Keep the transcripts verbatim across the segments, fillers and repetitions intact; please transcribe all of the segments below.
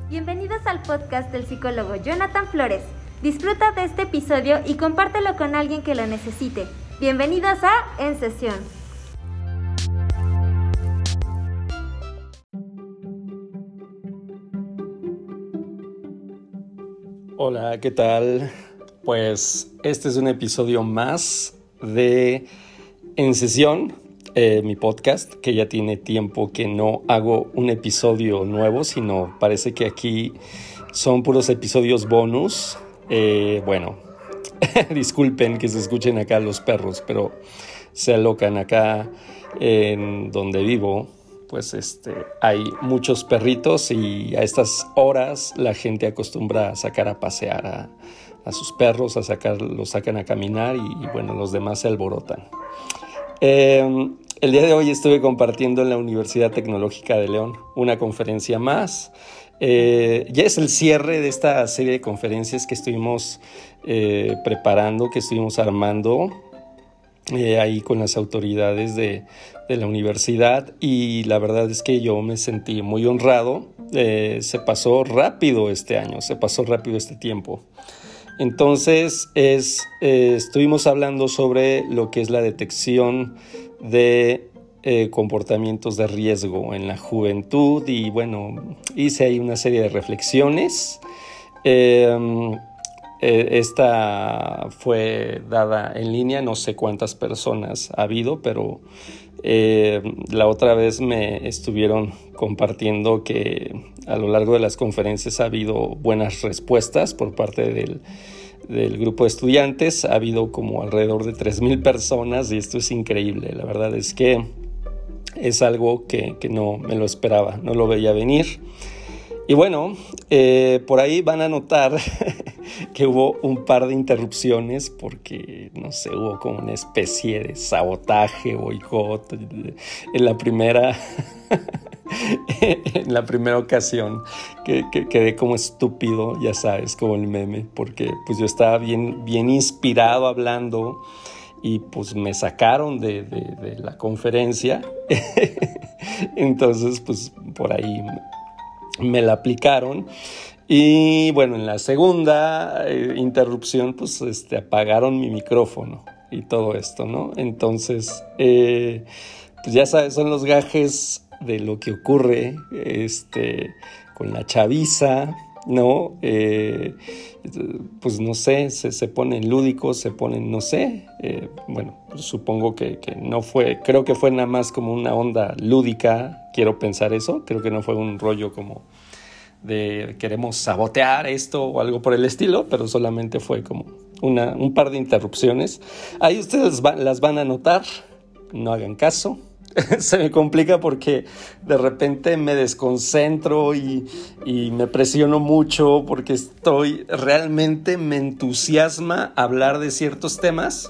Bienvenidos al podcast del psicólogo Jonathan Flores. Disfruta de este episodio y compártelo con alguien que lo necesite. Bienvenidos a En Sesión. Hola, ¿qué tal? Pues este es un episodio más de En Sesión, eh, mi podcast, que ya tiene tiempo que no hago un episodio nuevo, sino parece que aquí son puros episodios bonus. Eh, bueno, disculpen que se escuchen acá los perros, pero se alocan acá en donde vivo. Pues este, hay muchos perritos y a estas horas la gente acostumbra a sacar a pasear a, a sus perros, a sacar, los sacan a caminar y, y bueno, los demás se alborotan. Eh, el día de hoy estuve compartiendo en la Universidad Tecnológica de León una conferencia más. Eh, ya es el cierre de esta serie de conferencias que estuvimos eh, preparando, que estuvimos armando eh, ahí con las autoridades de, de la universidad, y la verdad es que yo me sentí muy honrado. Eh, se pasó rápido este año, se pasó rápido este tiempo. Entonces es, eh, estuvimos hablando sobre lo que es la detección de eh, comportamientos de riesgo en la juventud, y bueno, hice ahí una serie de reflexiones. Eh, eh, esta fue dada en línea, no sé cuántas personas ha habido, pero eh, la otra vez me estuvieron compartiendo que a lo largo de las conferencias ha habido buenas respuestas por parte del, del grupo de estudiantes. Ha habido como alrededor de tres mil personas y esto es increíble. La verdad es que es algo que, que no me lo esperaba, no lo veía venir. Y bueno, eh, por ahí van a notar que hubo un par de interrupciones porque, no sé, hubo como una especie de sabotaje, boicot en la primera, en la primera ocasión, que, que quedé como estúpido, ya sabes, como el meme, porque pues yo estaba bien, bien inspirado hablando y pues me sacaron de, de, de la conferencia. Entonces pues por ahí me la aplicaron. Y bueno, en la segunda eh, interrupción, pues este, apagaron mi micrófono y todo esto, ¿no? Entonces, eh, pues ya sabes, son los gajes de lo que ocurre este, con la chaviza, ¿no? Eh, pues no sé, se, se ponen lúdicos, se ponen, no sé, eh, bueno, pues supongo que, que no fue, creo que fue nada más como una onda lúdica, quiero pensar eso, creo que no fue un rollo como de queremos sabotear esto o algo por el estilo, pero solamente fue como una, un par de interrupciones. Ahí ustedes va, las van a notar, no hagan caso. Se me complica porque de repente me desconcentro y, y me presiono mucho porque estoy, realmente me entusiasma hablar de ciertos temas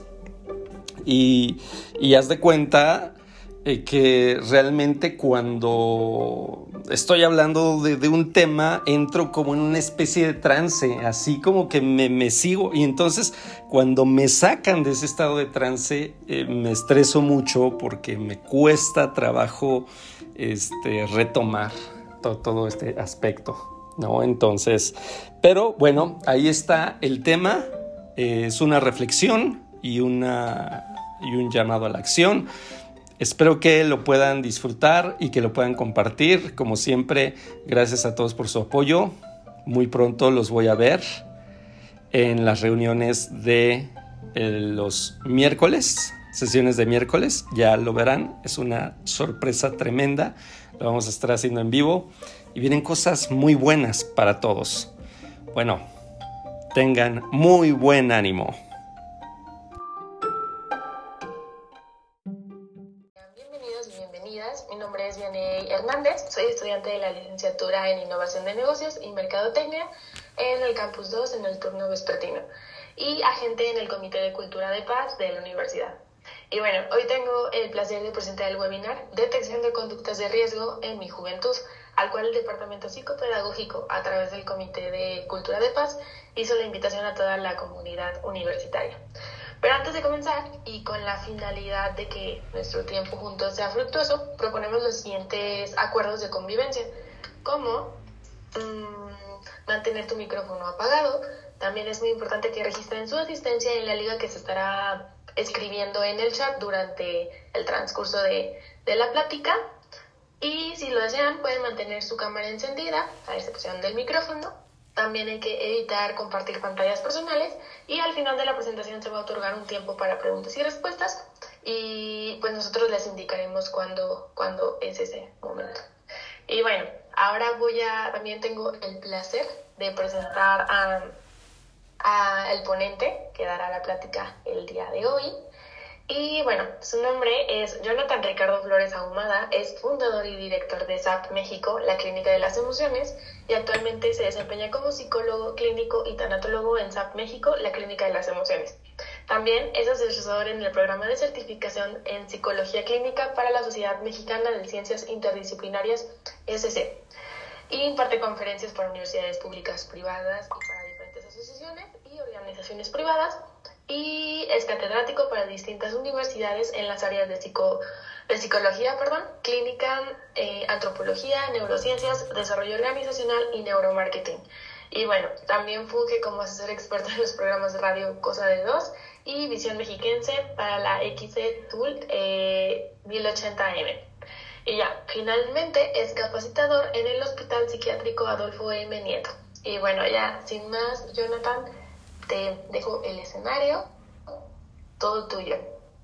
y, y haz de cuenta eh, que realmente cuando estoy hablando de, de un tema entro como en una especie de trance, así como que me, me sigo, y entonces cuando me sacan de ese estado de trance eh, me estreso mucho porque me cuesta trabajo este, retomar to, todo este aspecto, ¿no? Entonces, pero bueno, ahí está el tema. Eh, es una reflexión y, una, y un llamado a la acción. Espero que lo puedan disfrutar y que lo puedan compartir. Como siempre, gracias a todos por su apoyo. Muy pronto los voy a ver en las reuniones de eh, los miércoles, sesiones de miércoles. Ya lo verán, es una sorpresa tremenda. Lo vamos a estar haciendo en vivo y vienen cosas muy buenas para todos. Bueno, tengan muy buen ánimo. Mi nombre es Vianey Hernández, soy estudiante de la licenciatura en Innovación de Negocios y Mercadotecnia en el Campus dos en el turno vespertino y agente en el Comité de Cultura de Paz de la universidad. Y bueno, hoy tengo el placer de presentar el webinar Detección de conductas de riesgo en mi juventud, al cual el Departamento Psicopedagógico, a través del Comité de Cultura de Paz, hizo la invitación a toda la comunidad universitaria. Pero antes de comenzar, y con la finalidad de que nuestro tiempo juntos sea fructuoso, proponemos los siguientes acuerdos de convivencia, como mmm, mantener tu micrófono apagado. También es muy importante que registren su asistencia en la liga que se estará escribiendo en el chat durante el transcurso de, de la plática. Y si lo desean, pueden mantener su cámara encendida, a excepción del micrófono. También hay que evitar compartir pantallas personales. Y al final de la presentación se va a otorgar un tiempo para preguntas y respuestas. Y pues nosotros les indicaremos cuándo, cuándo es ese momento. Y bueno, ahora voy a, también tengo el placer de presentar a, a el ponente que dará la plática el día de hoy. Y bueno, su nombre es Jonathan Ricardo Flores Ahumada, es fundador y director de S A P México, la Clínica de las Emociones, y actualmente se desempeña como psicólogo clínico y tanatólogo en S A P México, la Clínica de las Emociones. También es asesor en el programa de certificación en Psicología Clínica para la Sociedad Mexicana de Ciencias Interdisciplinarias, S C, y imparte conferencias para universidades públicas, privadas y para diferentes asociaciones y organizaciones privadas, y es catedrático para distintas universidades en las áreas de, psico, de psicología, perdón, clínica, eh, antropología, neurociencias, desarrollo organizacional y neuromarketing. Y bueno, también funge como asesor experto en los programas de radio Cosa de Dos y Visión Mexiquense para la X C Tool eh, mil ochenta M. Y ya, finalmente es capacitador en el Hospital Psiquiátrico Adolfo M. Nieto. Y bueno, ya, sin más, Jonathan, te dejo el escenario, todo tuyo.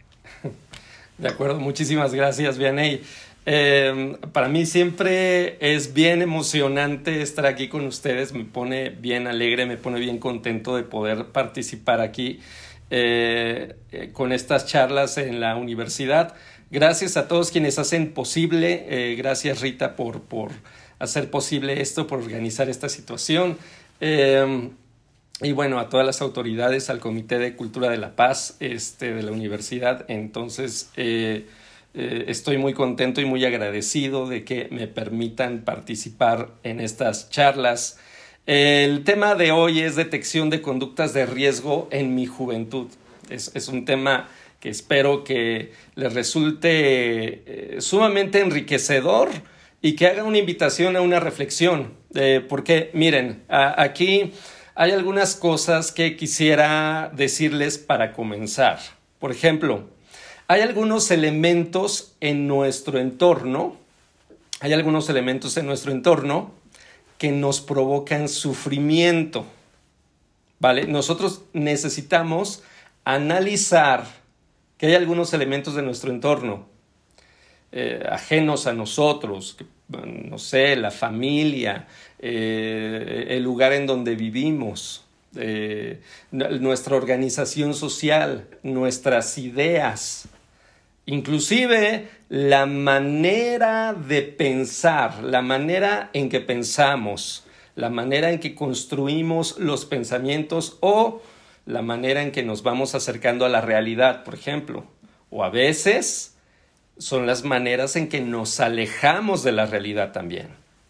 De acuerdo, muchísimas gracias, Vianey. Eh, para mí siempre es bien emocionante estar aquí con ustedes, me pone bien alegre, me pone bien contento de poder participar aquí eh, eh, con estas charlas en la universidad. Gracias a todos quienes hacen posible, eh, gracias Rita por, por hacer posible esto, por organizar esta situación. Eh, Y bueno, a todas las autoridades, al Comité de Cultura de la Paz este, de la universidad. Entonces, eh, eh, estoy muy contento y muy agradecido de que me permitan participar en estas charlas. El tema de hoy es detección de conductas de riesgo en mi juventud. Es, es un tema que espero que les resulte eh, sumamente enriquecedor y que haga una invitación a una reflexión. Eh, porque, miren, a, aquí... hay algunas cosas que quisiera decirles para comenzar. Por ejemplo, hay algunos elementos en nuestro entorno, hay algunos elementos en nuestro entorno que nos provocan sufrimiento, ¿vale? Nosotros necesitamos analizar que hay algunos elementos de nuestro entorno eh, ajenos a nosotros, que, no sé, la familia, eh, el lugar en donde vivimos, eh, nuestra organización social, nuestras ideas, inclusive la manera de pensar, la manera en que pensamos, la manera en que construimos los pensamientos o la manera en que nos vamos acercando a la realidad, por ejemplo, o a veces son las maneras en que nos alejamos de la realidad también.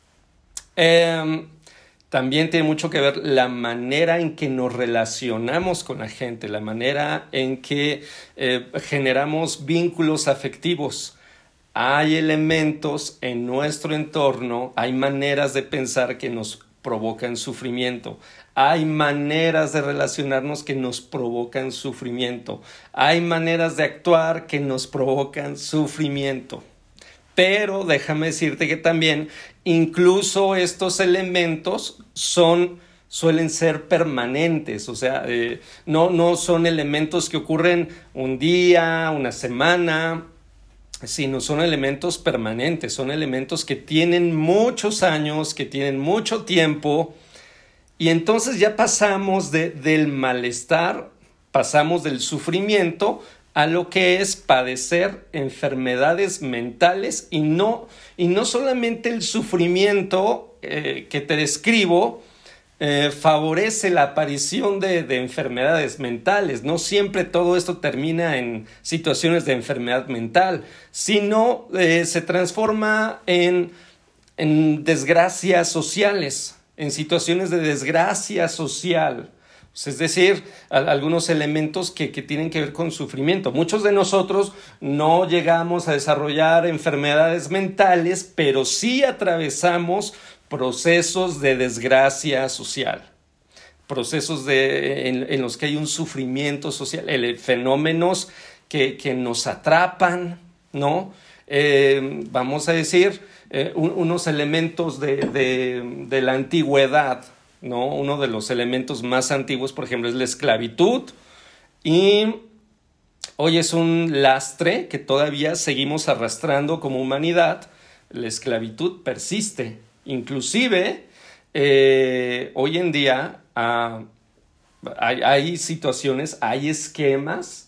Eh, también tiene mucho que ver la manera en que nos relacionamos con la gente, la manera en que eh, generamos vínculos afectivos. Hay elementos en nuestro entorno, hay maneras de pensar que nos provocan sufrimiento. Hay maneras de relacionarnos que nos provocan sufrimiento. Hay maneras de actuar que nos provocan sufrimiento. Pero déjame decirte que también incluso estos elementos son, suelen ser permanentes. O sea, eh, no, no son elementos que ocurren un día, una semana, sino son elementos permanentes. Son elementos que tienen muchos años, que tienen mucho tiempo. Y entonces ya pasamos de, del malestar, pasamos del sufrimiento a lo que es padecer enfermedades mentales y no, y no solamente el sufrimiento eh, que te describo eh, favorece la aparición de, de enfermedades mentales. No siempre todo esto termina en situaciones de enfermedad mental, sino eh, se transforma en, en desgracias sociales. En situaciones de desgracia social, Es decir, a, algunos elementos que, que tienen que ver con sufrimiento. Muchos de nosotros no llegamos a desarrollar enfermedades mentales, pero sí atravesamos procesos de desgracia social, procesos de, en, en los que hay un sufrimiento social, el, fenómenos que, que nos atrapan, ¿no? Eh, vamos a decir, eh, un, unos elementos de, de, de la antigüedad, ¿no? Uno de los elementos más antiguos, por ejemplo, es la esclavitud, y hoy es un lastre que todavía seguimos arrastrando como humanidad. La esclavitud persiste. Inclusive, eh, hoy en día uh, hay, hay situaciones, hay esquemas.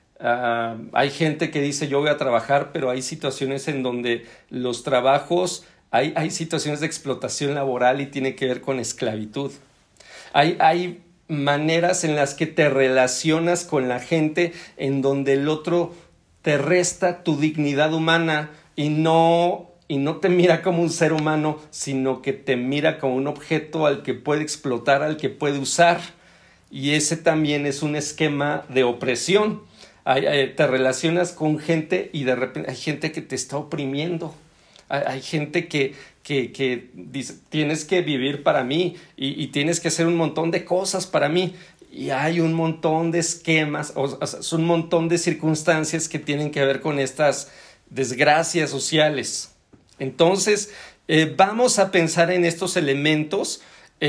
Uh, hay gente que dice yo voy a trabajar, pero hay situaciones en donde los trabajos, hay, hay situaciones de explotación laboral y tiene que ver con esclavitud. Hay, hay maneras en las que te relacionas con la gente en donde el otro te resta tu dignidad humana y no, y no te mira como un ser humano, sino que te mira como un objeto al que puede explotar, al que puede usar. Y ese también es un esquema de opresión. Hay, hay, te relacionas con gente y de repente hay gente que te está oprimiendo. Hay, hay gente que, que, que dice, tienes que vivir para mí y, y tienes que hacer un montón de cosas para mí. Y hay un montón de esquemas, o, o sea, son un montón de circunstancias que tienen que ver con estas desgracias sociales. Entonces, eh, vamos a pensar en estos elementos,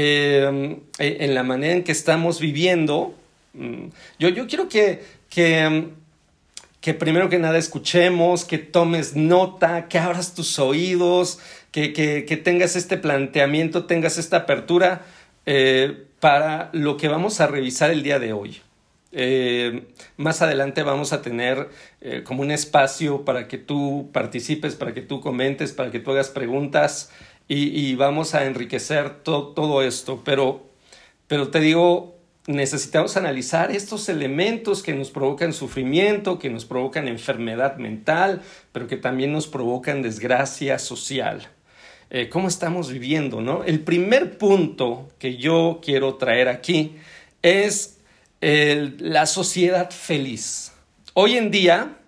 eh, en la manera en que estamos viviendo. Yo, yo quiero que... Que, que primero que nada escuchemos, que tomes nota, que abras tus oídos, que, que, que tengas este planteamiento, tengas esta apertura eh, para lo que vamos a revisar el día de hoy. Eh, más adelante vamos a tener eh, como un espacio para que tú participes, para que tú comentes, para que tú hagas preguntas y, y vamos a enriquecer to, todo esto. Pero, pero te digo, necesitamos analizar estos elementos que nos provocan sufrimiento, que nos provocan enfermedad mental, pero que también nos provocan desgracia social. Eh, ¿Cómo estamos viviendo, no? El primer punto que yo quiero traer aquí es el, la sociedad feliz. Hoy en día,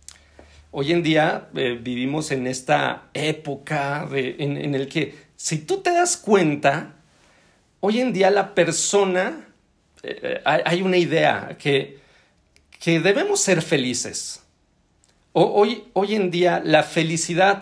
hoy en día eh, vivimos en esta época de, en, en el que, si tú te das cuenta, hoy en día la persona... Eh, hay una idea que, que debemos ser felices. O, hoy, hoy en día la felicidad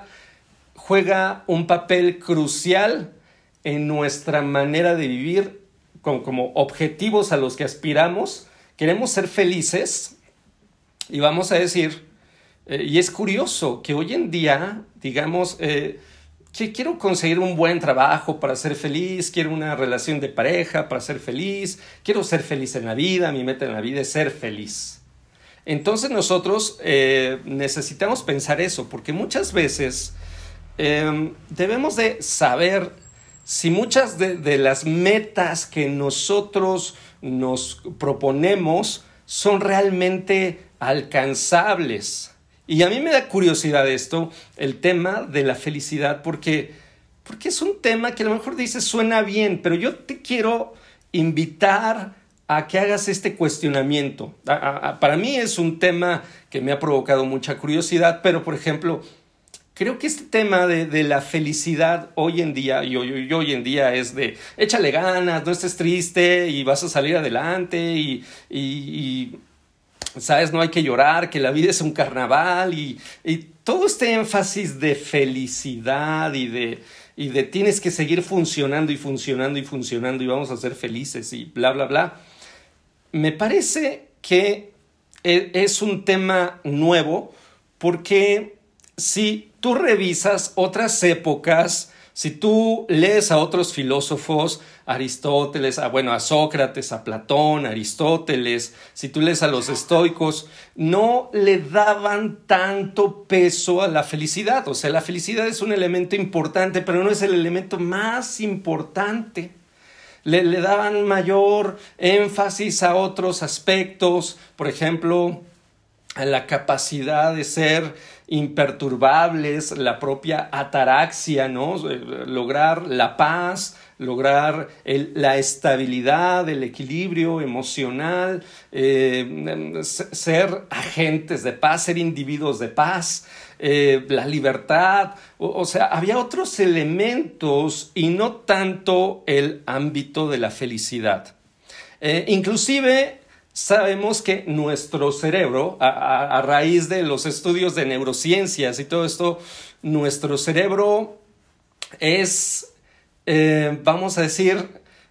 juega un papel crucial en nuestra manera de vivir con, como objetivos a los que aspiramos. Queremos ser felices y vamos a decir, eh, y es curioso que hoy en día, digamos, eh, que quiero conseguir un buen trabajo para ser feliz, quiero una relación de pareja para ser feliz, quiero ser feliz en la vida, mi meta en la vida es ser feliz. Entonces nosotros eh, necesitamos pensar eso, porque muchas veces eh, debemos de saber si muchas de, de las metas que nosotros nos proponemos son realmente alcanzables. Y a mí me da curiosidad esto, el tema de la felicidad, porque, porque es un tema que a lo mejor dices suena bien, pero yo te quiero invitar a que hagas este cuestionamiento. A, a, para mí es un tema que me ha provocado mucha curiosidad, pero por ejemplo, creo que este tema de, de la felicidad hoy en día, y hoy, hoy en día es de échale ganas, no estés triste y vas a salir adelante y... y, y ¿sabes? No hay que llorar, que la vida es un carnaval y, y todo este énfasis de felicidad y de, y de tienes que seguir funcionando y funcionando y funcionando y vamos a ser felices y bla, bla, bla. Me parece que es un tema nuevo porque si tú revisas otras épocas, si tú lees a otros filósofos, Aristóteles, a, bueno, a Sócrates, a Platón, a Aristóteles, si tú lees a los estoicos, no le daban tanto peso a la felicidad. O sea, la felicidad es un elemento importante, pero no es el elemento más importante. Le, le daban mayor énfasis a otros aspectos, por ejemplo, a la capacidad de ser imperturbables, la propia ataraxia, ¿no? Lograr la paz, lograr el, la estabilidad, el equilibrio emocional, eh, ser agentes de paz, ser individuos de paz, eh, la libertad, o, o sea, había otros elementos y no tanto el ámbito de la felicidad. Eh, inclusive sabemos que nuestro cerebro, a, a, a raíz de los estudios de neurociencias y todo esto, nuestro cerebro es... Eh, vamos a decir,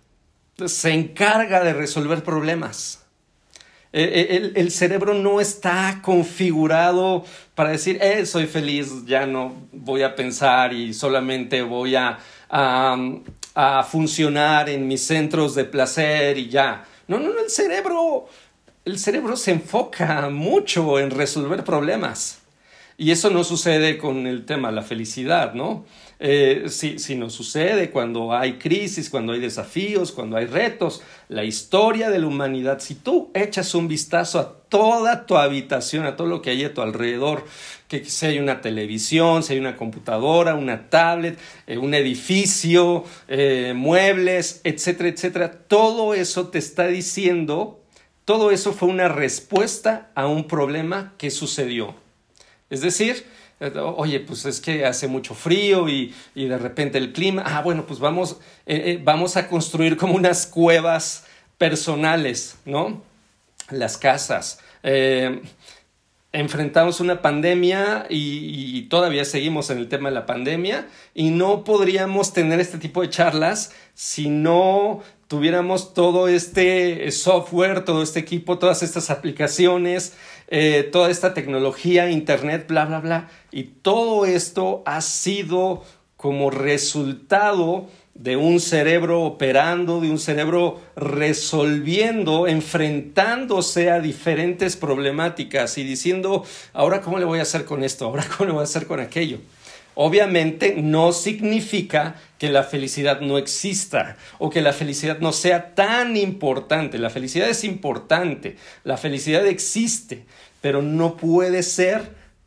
se encarga de resolver problemas. Eh, el, el cerebro no está configurado para decir, eh, soy feliz, ya no voy a pensar y solamente voy a, a, a funcionar en mis centros de placer y ya. No, no, no, el cerebro, el cerebro se enfoca mucho en resolver problemas. Y eso no sucede con el tema de la felicidad, ¿no? Eh, si, si nos sucede cuando hay crisis, cuando hay desafíos, cuando hay retos. La historia de la humanidad, si tú echas un vistazo a toda tu habitación, a todo lo que hay a tu alrededor, que si hay una televisión, si hay una computadora, una tablet, eh, un edificio, eh, muebles, etcétera, etcétera, todo eso te está diciendo, todo eso fue una respuesta a un problema que sucedió. Es decir, oye, pues es que hace mucho frío y, y de repente el clima, ah, bueno, pues vamos, eh, eh, vamos a construir como unas cuevas personales, ¿no? Las casas. Eh, enfrentamos una pandemia y, y todavía seguimos en el tema de la pandemia y no podríamos tener este tipo de charlas si no tuviéramos todo este software, todo este equipo, todas estas aplicaciones, eh, toda esta tecnología, internet, bla, bla, bla. Y todo esto ha sido como resultado de un cerebro operando, de un cerebro resolviendo, enfrentándose a diferentes problemáticas y diciendo, ahora cómo le voy a hacer con esto, ahora cómo le voy a hacer con aquello. Obviamente no significa que la felicidad no exista o que la felicidad no sea tan importante. La felicidad es importante, la felicidad existe, pero no puede ser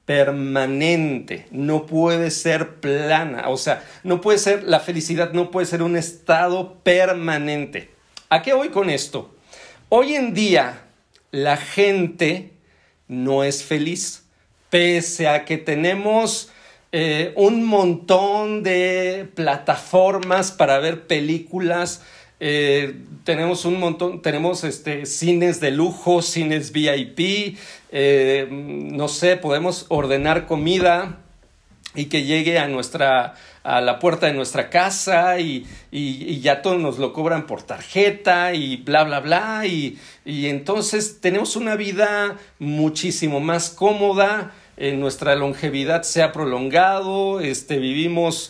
permanente, no puede ser plana, o sea, no puede ser, la felicidad no puede ser un estado permanente. ¿A qué voy con esto? Hoy en día la gente no es feliz, pese a que tenemos eh, un montón de plataformas para ver películas. Eh, tenemos un montón, tenemos este, cines de lujo, cines V I P, eh, no sé, podemos ordenar comida y que llegue a nuestra, a la puerta de nuestra casa y, y, y ya todos nos lo cobran por tarjeta y bla, bla, bla, y, y entonces tenemos una vida muchísimo más cómoda, eh, nuestra longevidad se ha prolongado, este, vivimos...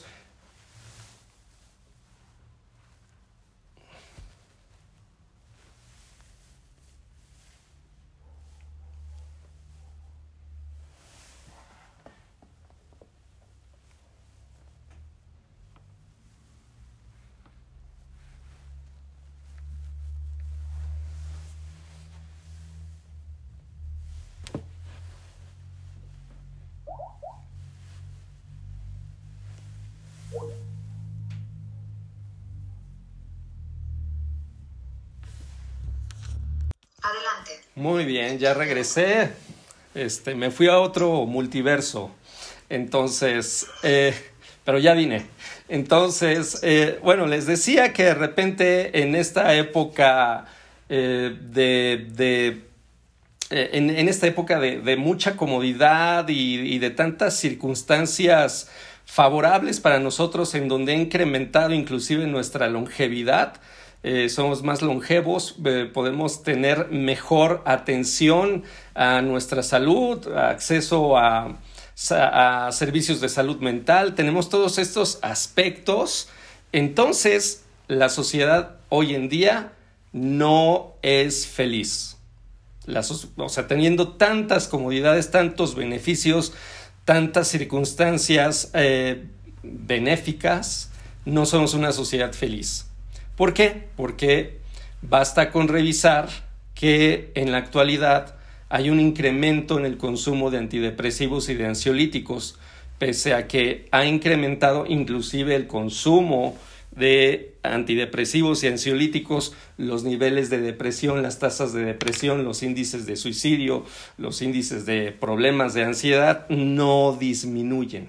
Adelante. Muy bien, ya regresé. Este, me fui a otro multiverso. Entonces, eh, pero ya vine. Entonces, eh, bueno, les decía que de repente en esta época eh, de, de eh, en, en esta época de, de mucha comodidad y, y de tantas circunstancias favorables para nosotros, en donde ha incrementado inclusive nuestra longevidad. Eh, somos más longevos, eh, podemos tener mejor atención a nuestra salud, acceso a, a servicios de salud mental, tenemos todos estos aspectos. Entonces, la sociedad hoy en día no es feliz. La, o sea, teniendo tantas comodidades, tantos beneficios, tantas circunstancias eh, benéficas, no somos una sociedad feliz. ¿Por qué? Porque basta con revisar que en la actualidad hay un incremento en el consumo de antidepresivos y de ansiolíticos, pese a que ha incrementado inclusive el consumo de antidepresivos y ansiolíticos, los niveles de depresión, las tasas de depresión, los índices de suicidio, los índices de problemas de ansiedad no disminuyen.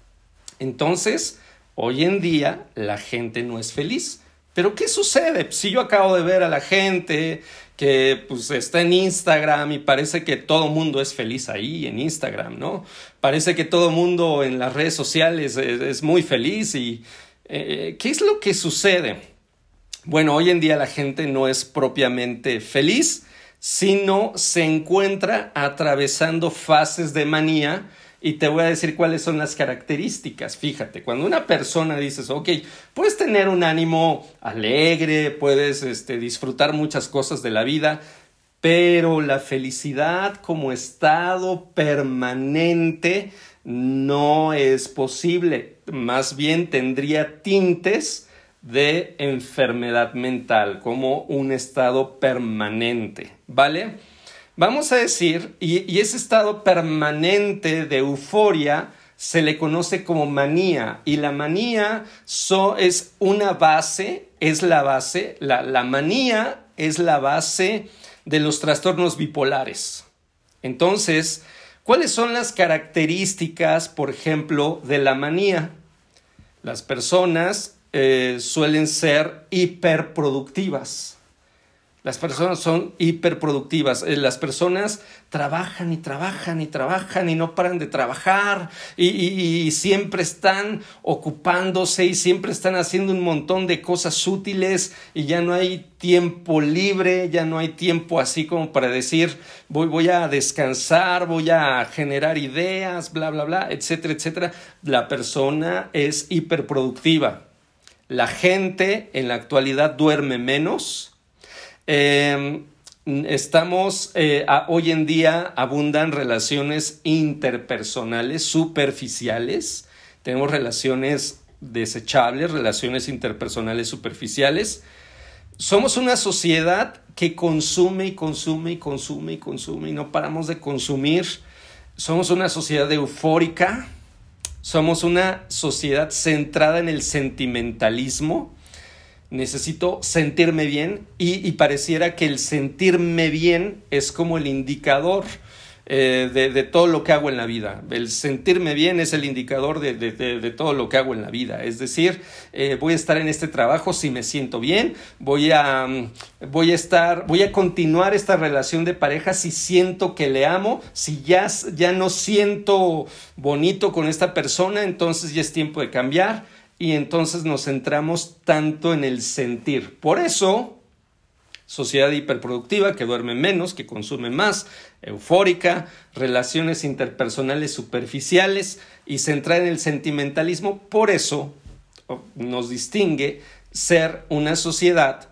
Entonces, hoy en día la gente no es feliz. ¿Pero qué sucede? Si yo acabo de ver a la gente que pues está en Instagram y parece que todo mundo es feliz ahí en Instagram, ¿no? Parece que todo mundo en las redes sociales es, es muy feliz y eh, ¿qué es lo que sucede? Bueno, hoy en día la gente no es propiamente feliz, sino se encuentra atravesando fases de manía. Y te voy a decir cuáles son las características. Fíjate, cuando una persona dices, ok, puedes tener un ánimo alegre, puedes este, disfrutar muchas cosas de la vida, pero la felicidad como estado permanente no es posible. Más bien tendría tintes de enfermedad mental, como un estado permanente, ¿vale? Vamos a decir, y, y ese estado permanente de euforia se le conoce como manía, y la manía so, es una base, es la base, la, la manía es la base de los trastornos bipolares. Entonces, ¿cuáles son las características, por ejemplo, de la manía? Las personas eh, suelen ser hiperproductivas. Las personas son hiperproductivas. Las personas trabajan y trabajan y trabajan y no paran de trabajar y, y, y siempre están ocupándose y siempre están haciendo un montón de cosas útiles y ya no hay tiempo libre, ya no hay tiempo así como para decir voy, voy a descansar, voy a generar ideas, bla, bla, bla, etcétera, etcétera. La persona es hiperproductiva. La gente en la actualidad duerme menos. Eh, estamos eh, a, hoy en día abundan relaciones interpersonales superficiales, tenemos relaciones desechables, relaciones interpersonales superficiales. Somos una sociedad que consume y consume y consume y consume y no paramos de consumir. Somos una sociedad eufórica, somos una sociedad centrada en el sentimentalismo. Necesito sentirme bien y, y pareciera que el sentirme bien es como el indicador eh, de, de todo lo que hago en la vida. El sentirme bien es el indicador de, de, de, de todo lo que hago en la vida. Es decir, eh, voy a estar en este trabajo si me siento bien, voy a, voy a estar, voy a continuar esta relación de pareja si siento que le amo. Si ya, ya no siento bonito con esta persona, entonces ya es tiempo de cambiar. Y entonces nos centramos tanto en el sentir. Por eso, sociedad hiperproductiva que duerme menos, que consume más, eufórica, relaciones interpersonales superficiales y centrada en el sentimentalismo. Por eso nos distingue ser una sociedad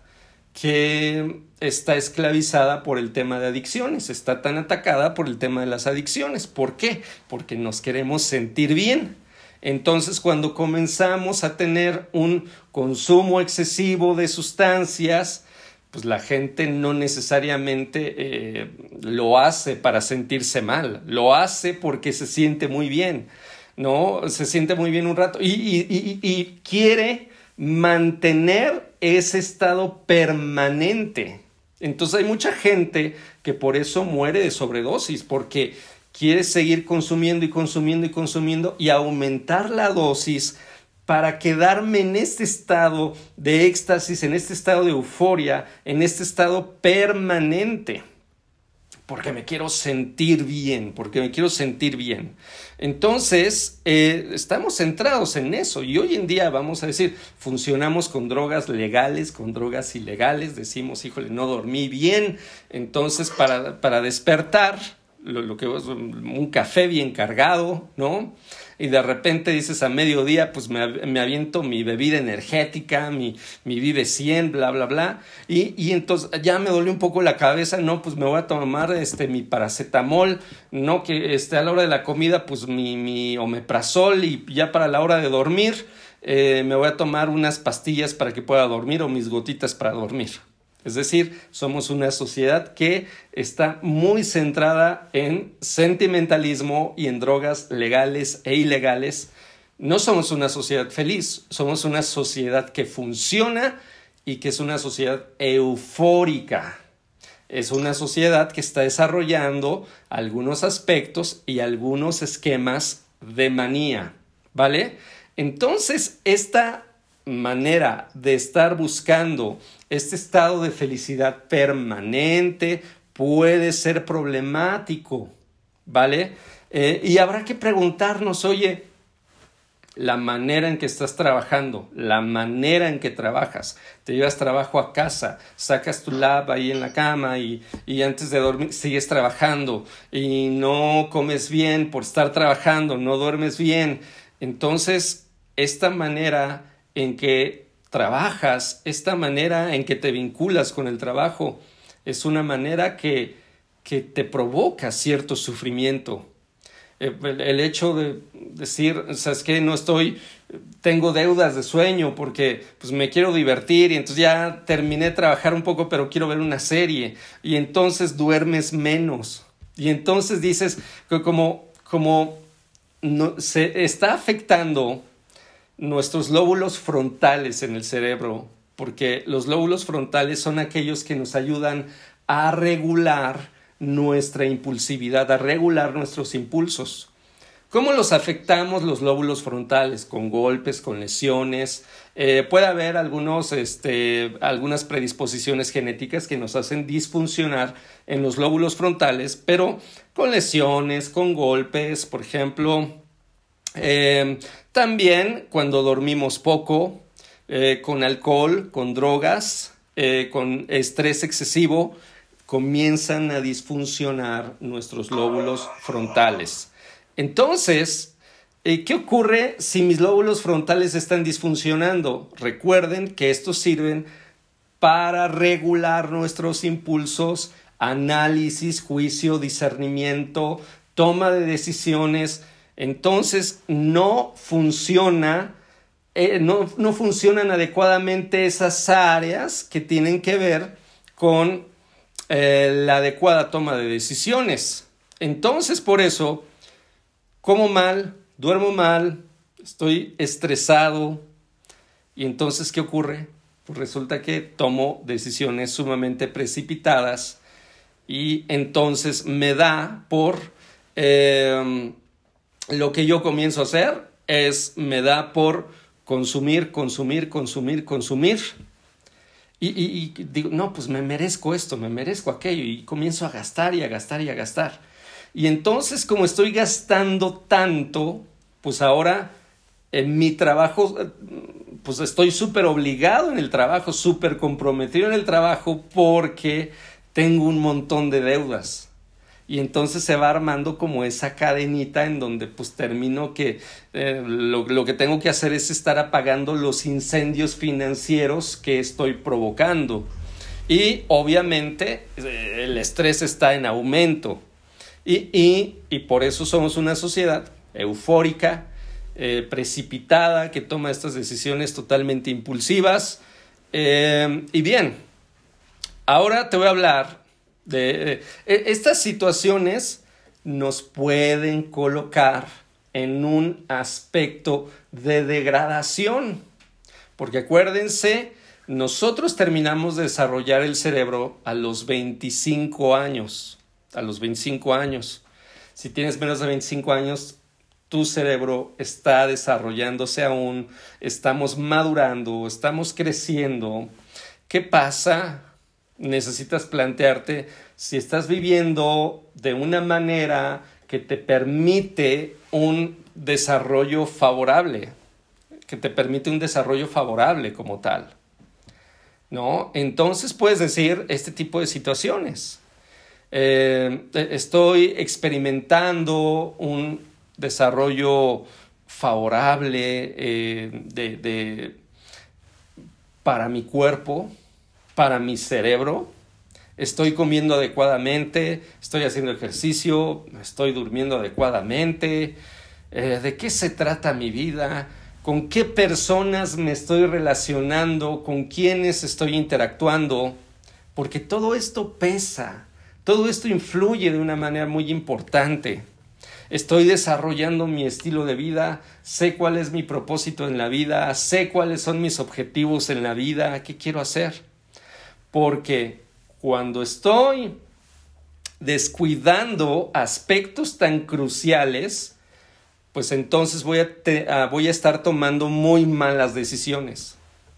que está esclavizada por el tema de adicciones, está tan atacada por el tema de las adicciones. ¿Por qué? Porque nos queremos sentir bien. Entonces, cuando comenzamos a tener un consumo excesivo de sustancias, pues la gente no necesariamente eh, lo hace para sentirse mal, lo hace porque se siente muy bien, ¿no? Se siente muy bien un rato y, y, y, y quiere mantener ese estado permanente. Entonces, hay mucha gente que por eso muere de sobredosis, porque quiere seguir consumiendo y consumiendo y consumiendo y aumentar la dosis para quedarme en este estado de éxtasis, en este estado de euforia, en este estado permanente. Porque me quiero sentir bien, porque me quiero sentir bien. Entonces, eh, estamos centrados en eso y hoy en día, vamos a decir, funcionamos con drogas legales, con drogas ilegales. Decimos, híjole, no dormí bien, entonces para, para despertar, Lo, lo que es un café bien cargado, ¿no? Y de repente dices a mediodía, pues me, me aviento mi bebida energética, mi, mi Vive cien, bla, bla, bla. Y, y entonces ya me dolió un poco la cabeza, no, pues me voy a tomar este, mi paracetamol, no, que este, a la hora de la comida, pues mi, mi omeprazol y ya para la hora de dormir, eh, me voy a tomar unas pastillas para que pueda dormir o mis gotitas para dormir. Es decir, somos una sociedad que está muy centrada en sentimentalismo y en drogas legales e ilegales. No somos una sociedad feliz, somos una sociedad que funciona y que es una sociedad eufórica. Es una sociedad que está desarrollando algunos aspectos y algunos esquemas de manía, ¿vale? Entonces, esta manera de estar buscando este estado de felicidad permanente puede ser problemático, ¿vale? Eh, y habrá que preguntarnos, oye, la manera en que estás trabajando, la manera en que trabajas, te llevas trabajo a casa, sacas tu lab ahí en la cama y, y antes de dormir sigues trabajando y no comes bien por estar trabajando, no duermes bien. Entonces, esta manera en que trabajas, esta manera en que te vinculas con el trabajo, es una manera que, que te provoca cierto sufrimiento. El, el hecho de decir, ¿sabes qué? No estoy, tengo deudas de sueño porque pues me quiero divertir y entonces ya terminé de trabajar un poco pero quiero ver una serie y entonces duermes menos y entonces dices que como, como no, se está afectando nuestros lóbulos frontales en el cerebro, porque los lóbulos frontales son aquellos que nos ayudan a regular nuestra impulsividad, a regular nuestros impulsos. ¿Cómo los afectamos los lóbulos frontales? Con golpes, con lesiones. Eh, puede haber algunos, este, algunas predisposiciones genéticas que nos hacen disfuncionar en los lóbulos frontales, pero con lesiones, con golpes, por ejemplo. Eh, también cuando dormimos poco, eh, con alcohol, con drogas, eh, con estrés excesivo, comienzan a disfuncionar nuestros lóbulos frontales. Entonces, eh, ¿qué ocurre si mis lóbulos frontales están disfuncionando? Recuerden que estos sirven para regular nuestros impulsos, análisis, juicio, discernimiento, toma de decisiones. Entonces, no funciona, eh, no, no funcionan adecuadamente esas áreas que tienen que ver con eh, la adecuada toma de decisiones. Entonces, por eso, como mal, duermo mal, estoy estresado. Y entonces, ¿qué ocurre? Pues resulta que tomo decisiones sumamente precipitadas y entonces me da por... Eh, lo que yo comienzo a hacer es, me da por consumir, consumir, consumir, consumir. Y, y, y digo, no, pues me merezco esto, me merezco aquello. Y comienzo a gastar y a gastar y a gastar. Y entonces, como estoy gastando tanto, pues ahora en mi trabajo, pues estoy súper obligado en el trabajo, súper comprometido en el trabajo porque tengo un montón de deudas. Y entonces se va armando como esa cadenita en donde pues termino que eh, lo, lo que tengo que hacer es estar apagando los incendios financieros que estoy provocando. Y obviamente eh, el estrés está en aumento. Y, y, y por eso somos una sociedad eufórica, eh, precipitada, que toma estas decisiones totalmente impulsivas. Eh, y bien, ahora te voy a hablar de, de estas situaciones nos pueden colocar en un aspecto de degradación, porque acuérdense, nosotros terminamos de desarrollar el cerebro a los veinticinco años, a los veinticinco años. Si tienes menos de veinticinco años, tu cerebro está desarrollándose aún, estamos madurando, estamos creciendo. ¿Qué pasa? Necesitas plantearte si estás viviendo de una manera que te permite un desarrollo favorable, que te permite un desarrollo favorable como tal, ¿no? Entonces puedes decir este tipo de situaciones. Eh, estoy experimentando un desarrollo favorable eh, de, de, para mi cuerpo, para mi cerebro, estoy comiendo adecuadamente, estoy haciendo ejercicio, estoy durmiendo adecuadamente. Eh, ¿de qué se trata mi vida? ¿Con qué personas me estoy relacionando? ¿Con quiénes estoy interactuando? porque todo esto pesa, todo esto influye de una manera muy importante. Estoy desarrollando mi estilo de vida, sé cuál es mi propósito en la vida, sé cuáles son mis objetivos en la vida, qué quiero hacer. Porque cuando estoy descuidando aspectos tan cruciales, pues entonces voy a, te, uh, voy a estar tomando muy malas decisiones.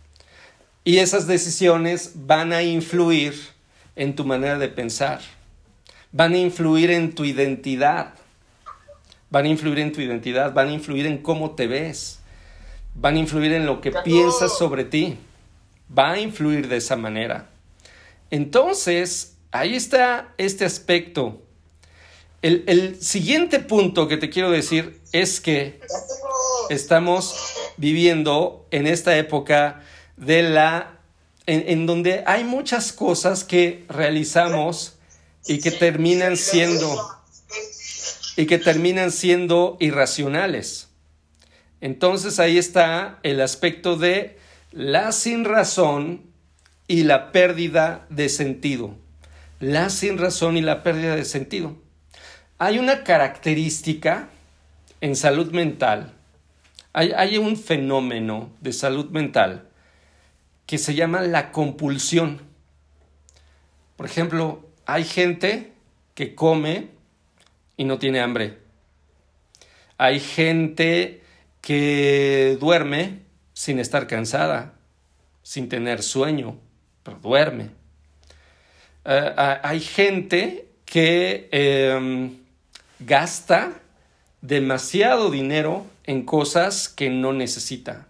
Y esas decisiones van a influir en tu manera de pensar, van a influir en tu identidad. Van a influir en tu identidad, van a influir en cómo te ves, van a influir en lo que piensas sobre ti, va a influir de esa manera. Entonces, ahí está este aspecto. El, el siguiente punto que te quiero decir es que estamos viviendo en esta época de la, en, en donde hay muchas cosas que realizamos y que terminan siendo... y que terminan siendo irracionales. Entonces ahí está el aspecto de la sinrazón y la pérdida de sentido. La sinrazón y la pérdida de sentido. Hay una característica en salud mental, hay, hay un fenómeno de salud mental que se llama la compulsión. Por ejemplo, hay gente que come y no tiene hambre. Hay gente que duerme sin estar cansada, sin tener sueño, pero duerme. Uh, hay gente que eh, gasta demasiado dinero en cosas que no necesita.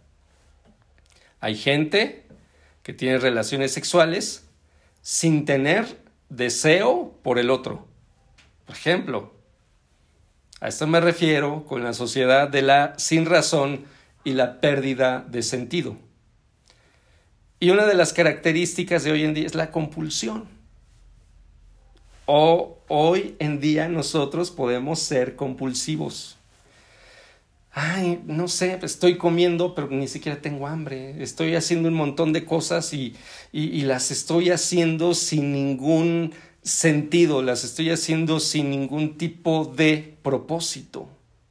Hay gente que tiene relaciones sexuales sin tener deseo por el otro. Por ejemplo, a esto me refiero con la sociedad de la sinrazón y la pérdida de sentido. Y una de las características de hoy en día es la compulsión. O hoy en día nosotros podemos ser compulsivos. Ay, no sé, estoy comiendo, pero ni siquiera tengo hambre. Estoy haciendo un montón de cosas y, y, y las estoy haciendo sin ningún sentido, las estoy haciendo sin ningún tipo de propósito.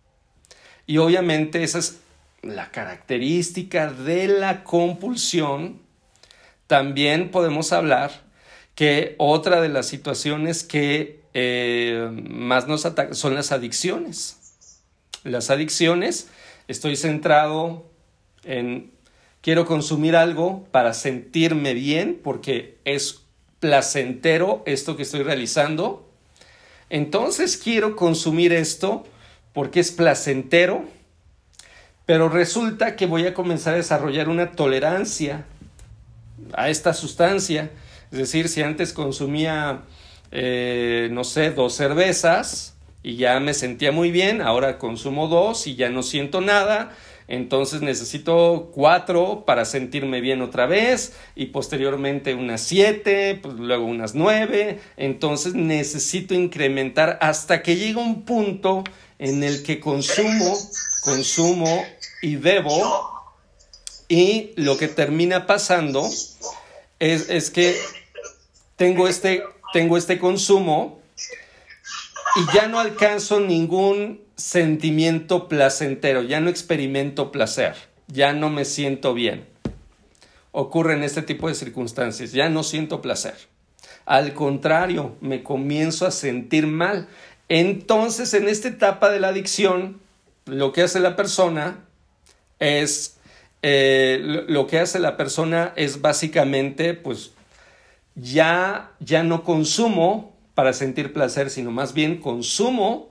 Y obviamente esa es la característica de la compulsión. También podemos hablar que otra de las situaciones que eh, más nos atacan son las adicciones. Las adicciones, estoy centrado en quiero consumir algo para sentirme bien porque es placentero esto que estoy realizando. Entonces quiero consumir esto porque es placentero, pero resulta que voy a comenzar a desarrollar una tolerancia a esta sustancia. Es decir, si antes consumía, eh, no sé, dos cervezas y ya me sentía muy bien, ahora consumo dos y ya no siento nada. Entonces necesito cuatro para sentirme bien otra vez y posteriormente unas siete, pues luego unas nueve. Entonces necesito incrementar hasta que llega un punto en el que consumo, consumo y bebo, y lo que termina pasando es, es que tengo este, tengo este consumo y ya no alcanzo ningún sentimiento placentero, ya no experimento placer, ya no me siento bien. Ocurre en este tipo de circunstancias, ya no siento placer. Al contrario, me comienzo a sentir mal. Entonces, en esta etapa de la adicción, lo que hace la persona es, eh, lo que hace la persona es básicamente, pues, ya, ya no consumo para sentir placer, sino más bien consumo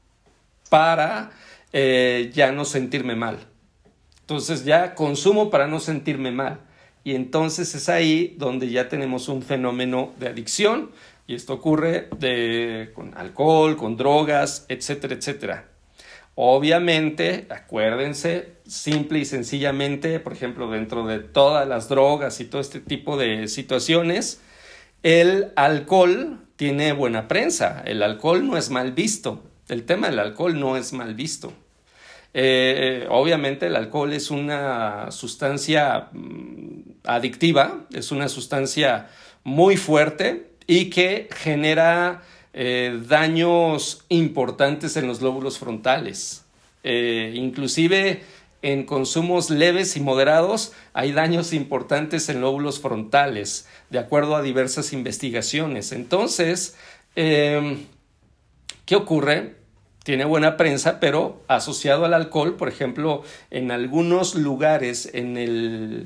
para eh, ya no sentirme mal. Entonces ya consumo para no sentirme mal. Y entonces es ahí donde ya tenemos un fenómeno de adicción. Y esto ocurre de, con alcohol, con drogas, etcétera, etcétera. Obviamente, acuérdense, simple y sencillamente, por ejemplo, dentro de todas las drogas y todo este tipo de situaciones, el alcohol tiene buena prensa. El alcohol no es mal visto. El tema del alcohol no es mal visto. Eh, obviamente el alcohol es una sustancia adictiva, es una sustancia muy fuerte y que genera eh, daños importantes en los lóbulos frontales. Eh, inclusive en consumos leves y moderados hay daños importantes en lóbulos frontales, de acuerdo a diversas investigaciones. Entonces, eh, ¿qué ocurre? Tiene buena prensa, pero asociado al alcohol, por ejemplo, en algunos lugares, en el,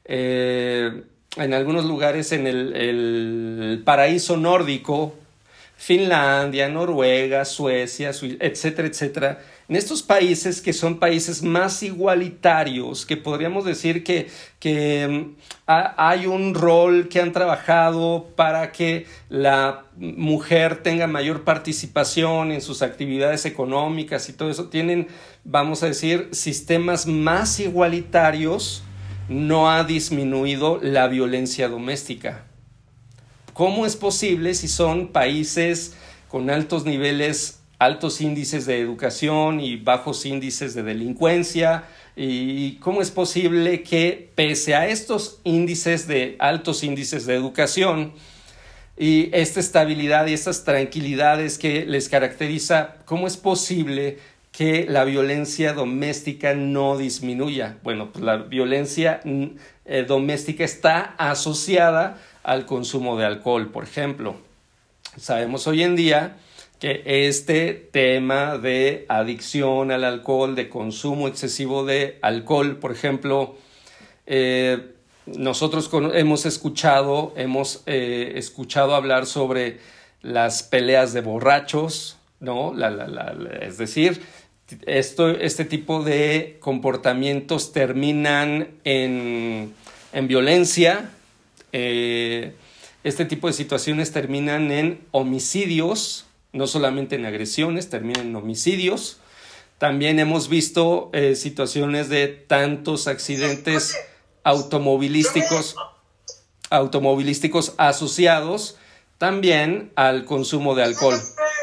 eh, en algunos lugares en el, el paraíso nórdico, Finlandia, Noruega, Suecia, Suiza, etcétera, etcétera. En estos países que son países más igualitarios, que podríamos decir que, que um, ha, hay un rol que han trabajado para que la mujer tenga mayor participación en sus actividades económicas y todo eso, tienen, vamos a decir, sistemas más igualitarios, no ha disminuido la violencia doméstica. ¿Cómo es posible si son países con altos niveles, altos índices de educación y bajos índices de delincuencia? ¿Y cómo es posible que pese a estos índices de altos índices de educación y esta estabilidad y estas tranquilidades que les caracteriza, cómo es posible que la violencia doméstica no disminuya? Bueno, pues la violencia eh, doméstica está asociada al consumo de alcohol, por ejemplo. Sabemos hoy en día que este tema de adicción al alcohol, de consumo excesivo de alcohol, por ejemplo, eh, nosotros con, hemos escuchado, hemos eh, escuchado hablar sobre las peleas de borrachos, ¿no? La, la, la, la, es decir, esto, este tipo de comportamientos terminan en, en violencia. Eh, este tipo de situaciones terminan en homicidios, no solamente en agresiones, terminan en homicidios. También hemos visto eh, situaciones de tantos accidentes automovilísticos, automovilísticos asociados también al consumo de alcohol.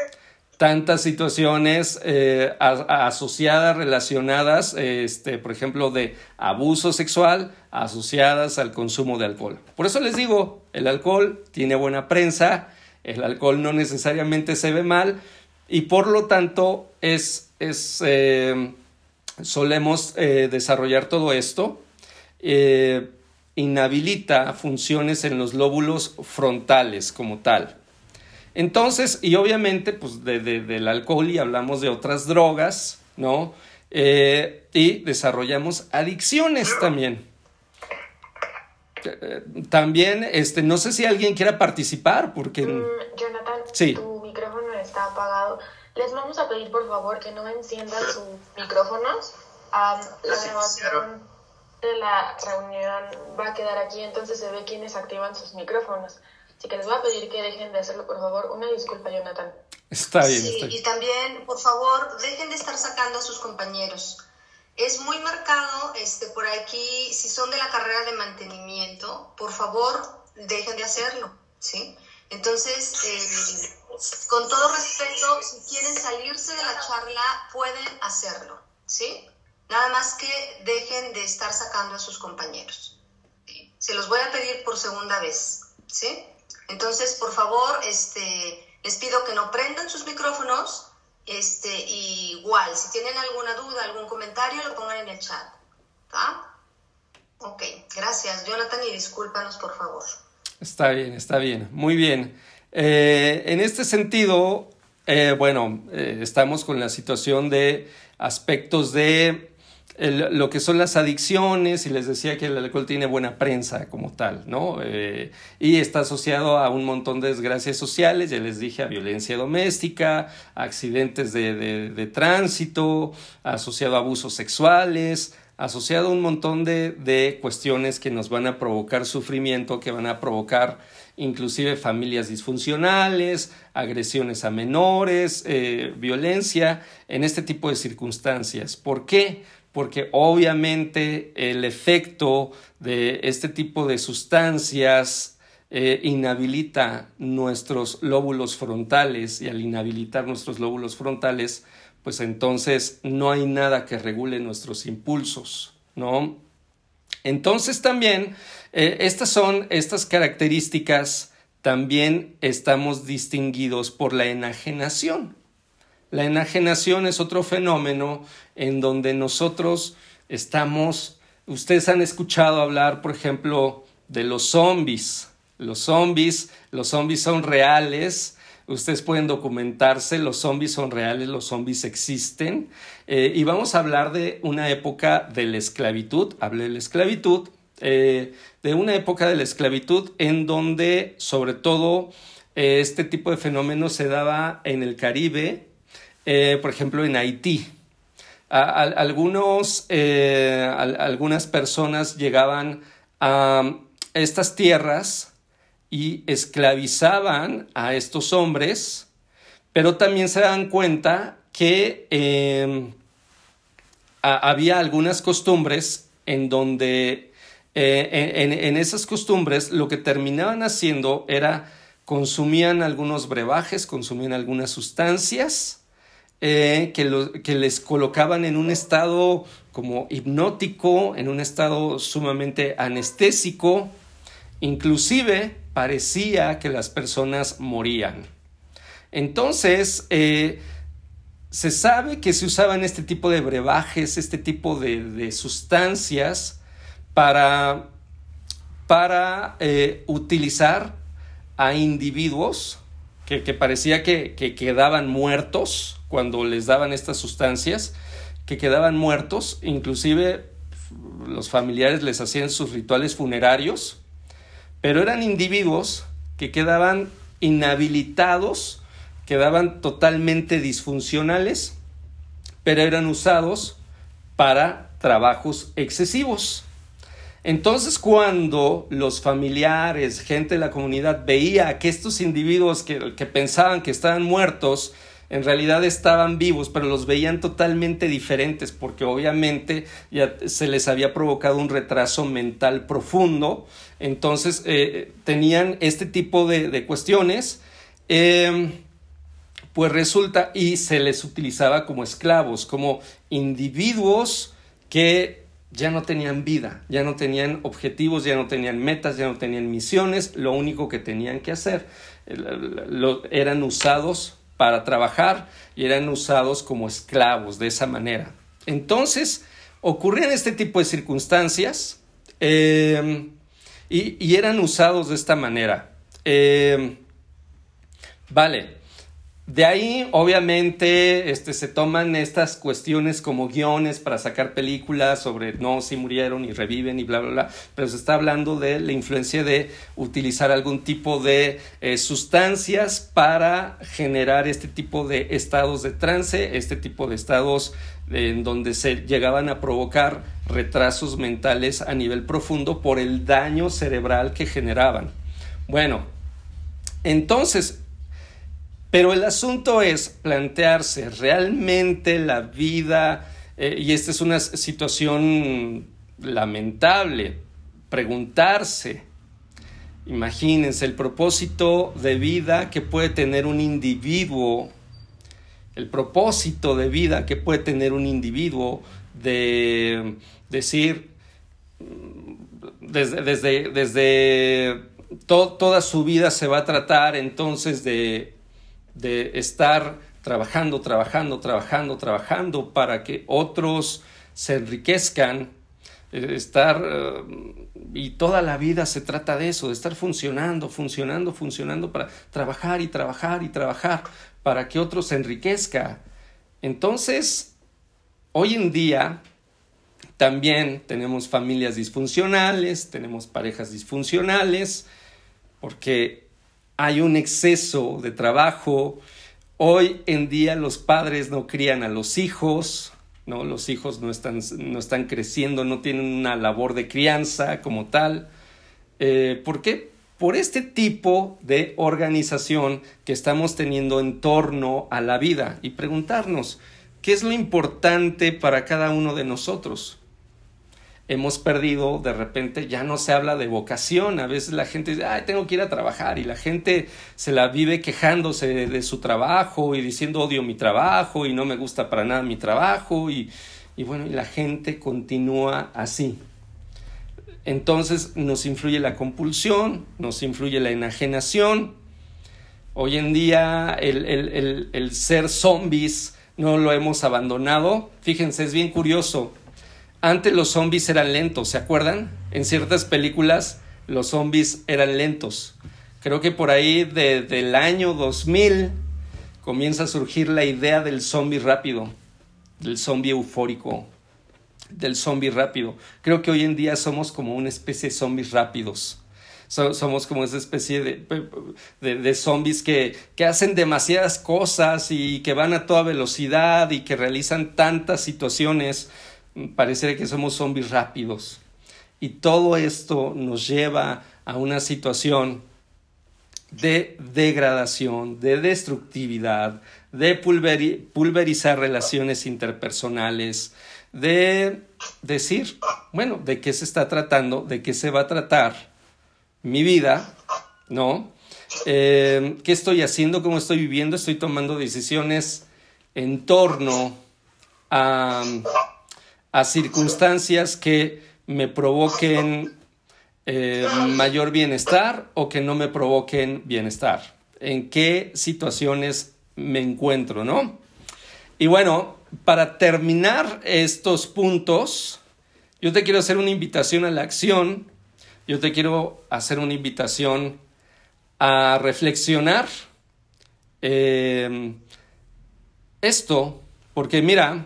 Tantas situaciones eh, a, asociadas, relacionadas, este, por ejemplo, de abuso sexual, asociadas al consumo de alcohol. Por eso les digo, el alcohol tiene buena prensa, el alcohol no necesariamente se ve mal y por lo tanto es, es, eh, solemos eh, desarrollar todo esto. Eh, inhabilita funciones en los lóbulos frontales como tal. Entonces, y obviamente, pues de, de, del alcohol y hablamos de otras drogas, ¿no? Eh, y desarrollamos adicciones también. Eh, también, este, no sé si alguien quiera participar, porque... Mm, Jonathan, sí. Tu micrófono está apagado. Les vamos a pedir, por favor, que no enciendan sus micrófonos. Um, la grabación de la reunión va a quedar aquí, entonces se ve quiénes activan sus micrófonos. Así que les voy a pedir que dejen de hacerlo, por favor. Una disculpa, Jonathan. Está bien. Sí, está bien. Y también, por favor, dejen de estar sacando a sus compañeros. Es muy marcado este, por aquí, si son de la carrera de mantenimiento, por favor, dejen de hacerlo, ¿sí? Entonces, eh, con todo respeto, si quieren salirse de la charla, pueden hacerlo, ¿sí? Nada más que dejen de estar sacando a sus compañeros. Se los voy a pedir por segunda vez, ¿sí? Entonces, por favor, este, les pido que no prendan sus micrófonos. Este, y igual, si tienen alguna duda, algún comentario, lo pongan en el chat. ¿Tá? Ok, gracias, Jonathan, y discúlpanos, por favor. Está bien, está bien, muy bien. Eh, en este sentido, eh, bueno, eh, estamos con la situación de aspectos de el, lo que son las adicciones, y les decía que el alcohol tiene buena prensa como tal, ¿no? Eh, y está asociado a un montón de desgracias sociales, ya les dije, a violencia doméstica, a accidentes de, de, de tránsito, asociado a abusos sexuales, asociado a un montón de, de cuestiones que nos van a provocar sufrimiento, que van a provocar inclusive familias disfuncionales, agresiones a menores, eh, violencia en este tipo de circunstancias. ¿Por qué? Porque obviamente el efecto de este tipo de sustancias eh, inhabilita nuestros lóbulos frontales, y al inhabilitar nuestros lóbulos frontales, pues entonces no hay nada que regule nuestros impulsos, ¿no? Entonces también, eh, estas son estas características, también estamos distinguidos por la enajenación. La enajenación es otro fenómeno en donde nosotros estamos, ustedes han escuchado hablar, por ejemplo, de los zombies. Los zombies, los zombies son reales. Ustedes pueden documentarse, los zombies son reales, los zombies existen. Eh, y vamos a hablar de una época de la esclavitud, hablé de la esclavitud, eh, de una época de la esclavitud en donde sobre todo eh, este tipo de fenómenos se daba en el Caribe, eh, por ejemplo en Haití. A, a, algunos, eh, a, algunas personas llegaban a estas tierras y esclavizaban a estos hombres, pero también se dan cuenta que eh, a, había algunas costumbres en donde eh, en, en esas costumbres lo que terminaban haciendo era consumían algunos brebajes, consumían algunas sustancias eh, que, lo, que les colocaban en un estado como hipnótico, en un estado sumamente anestésico, inclusive parecía que las personas morían. Entonces, eh, se sabe que se usaban este tipo de brebajes, este tipo de, de sustancias para, para eh, utilizar a individuos que, que parecía que, que quedaban muertos cuando les daban estas sustancias, que quedaban muertos, inclusive los familiares les hacían sus rituales funerarios, pero eran individuos que quedaban inhabilitados, quedaban totalmente disfuncionales, pero eran usados para trabajos excesivos. Entonces, cuando los familiares, gente de la comunidad, veía que estos individuos que, que pensaban que estaban muertos, en realidad estaban vivos, pero los veían totalmente diferentes, porque obviamente ya se les había provocado un retraso mental profundo. Entonces eh, tenían este tipo de, de cuestiones, eh, pues resulta, y se les utilizaba como esclavos, como individuos que ya no tenían vida, ya no tenían objetivos, ya no tenían metas, ya no tenían misiones. Lo único que tenían que hacer eh, lo, eran usados para trabajar y eran usados como esclavos de esa manera. Entonces ocurrían este tipo de circunstancias eh, y, y eran usados de esta manera. Eh, vale, de ahí obviamente este, se toman estas cuestiones como guiones para sacar películas sobre no, si murieron y reviven y bla, bla, bla, pero se está hablando de la influencia de utilizar algún tipo de eh, sustancias para generar este tipo de estados de trance, este tipo de estados en donde se llegaban a provocar retrasos mentales a nivel profundo por el daño cerebral que generaban. Bueno, entonces, pero el asunto es plantearse realmente la vida, eh, y esta es una situación lamentable, preguntarse, imagínense el propósito de vida que puede tener un individuo, el propósito de vida que puede tener un individuo de decir, desde, desde, desde to, toda su vida se va a tratar entonces de de estar trabajando, trabajando, trabajando, trabajando para que otros se enriquezcan, estar, uh, y toda la vida se trata de eso, de estar funcionando, funcionando, funcionando para trabajar y trabajar y trabajar para que otros se enriquezcan. Entonces, hoy en día también tenemos familias disfuncionales, tenemos parejas disfuncionales, porque hay un exceso de trabajo. Hoy en día los padres no crían a los hijos, ¿no? Los hijos no están, no están creciendo, no tienen una labor de crianza como tal. Eh, ¿Por qué? Por este tipo de organización que estamos teniendo en torno a la vida y preguntarnos, ¿qué es lo importante para cada uno de nosotros? Hemos perdido, de repente ya no se habla de vocación. A veces la gente dice, ay, tengo que ir a trabajar, y la gente se la vive quejándose de, de su trabajo y diciendo odio mi trabajo y no me gusta para nada mi trabajo, y, y bueno, y la gente continúa así. entonces nos influye la compulsión, nos influye la enajenación. Hoy en día el, el, el, el ser zombies no lo hemos abandonado. Fíjense, es bien curioso. Antes los zombies eran lentos, ¿se acuerdan? En ciertas películas los zombies eran lentos. Creo que por ahí de, del año dos mil comienza a surgir la idea del zombie rápido, del zombie eufórico, del zombie rápido. Creo que hoy en día somos como una especie de zombies rápidos. So, somos como esa especie de, de, de zombies que, que hacen demasiadas cosas y que van a toda velocidad y que realizan tantas situaciones. Parece que somos zombies rápidos. Y todo esto nos lleva a una situación de degradación, de destructividad, de pulveri- pulverizar relaciones interpersonales, de decir, bueno, ¿de qué se está tratando? ¿De qué se va a tratar mi vida? ¿No? Eh, ¿Qué estoy haciendo? ¿Cómo estoy viviendo? Estoy tomando decisiones en torno a, a circunstancias que me provoquen Eh, mayor bienestar o que no me provoquen bienestar. ¿En qué situaciones me encuentro, no? Y bueno, para terminar estos puntos, yo te quiero hacer una invitación a la acción, yo te quiero hacer una invitación a reflexionar eh, esto, porque mira,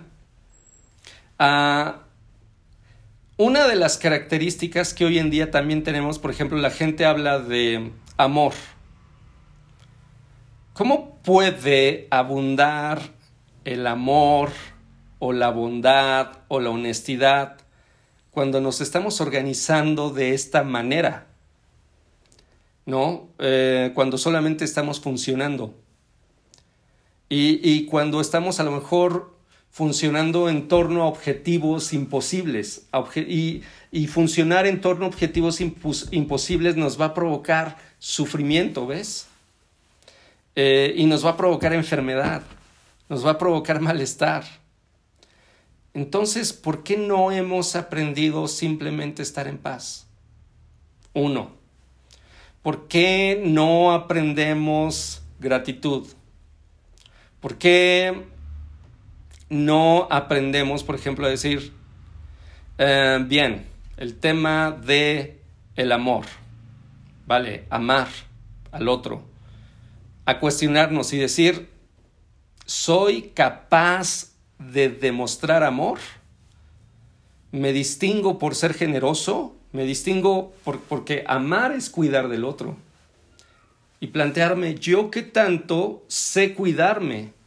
a una de las características que hoy en día también tenemos, por ejemplo, la gente habla de amor. ¿Cómo puede abundar el amor o la bondad o la honestidad cuando nos estamos organizando de esta manera? ¿No? Eh, cuando solamente estamos funcionando. Y, y cuando estamos a lo mejor funcionando en torno a objetivos imposibles. Obje- y, y funcionar en torno a objetivos impos- imposibles nos va a provocar sufrimiento, ¿ves? Eh, y nos va a provocar enfermedad, nos va a provocar malestar. Entonces, ¿por qué no hemos aprendido simplemente a estar en paz? Uno, ¿por qué no aprendemos gratitud? ¿Por qué no aprendemos, por ejemplo, a decir, eh, bien, el tema de el amor, vale, amar al otro, a cuestionarnos y decir, ¿soy capaz de demostrar amor? ¿Me distingo por ser generoso? ¿Me distingo por, porque amar es cuidar del otro? Y plantearme, ¿yo qué tanto sé cuidarme?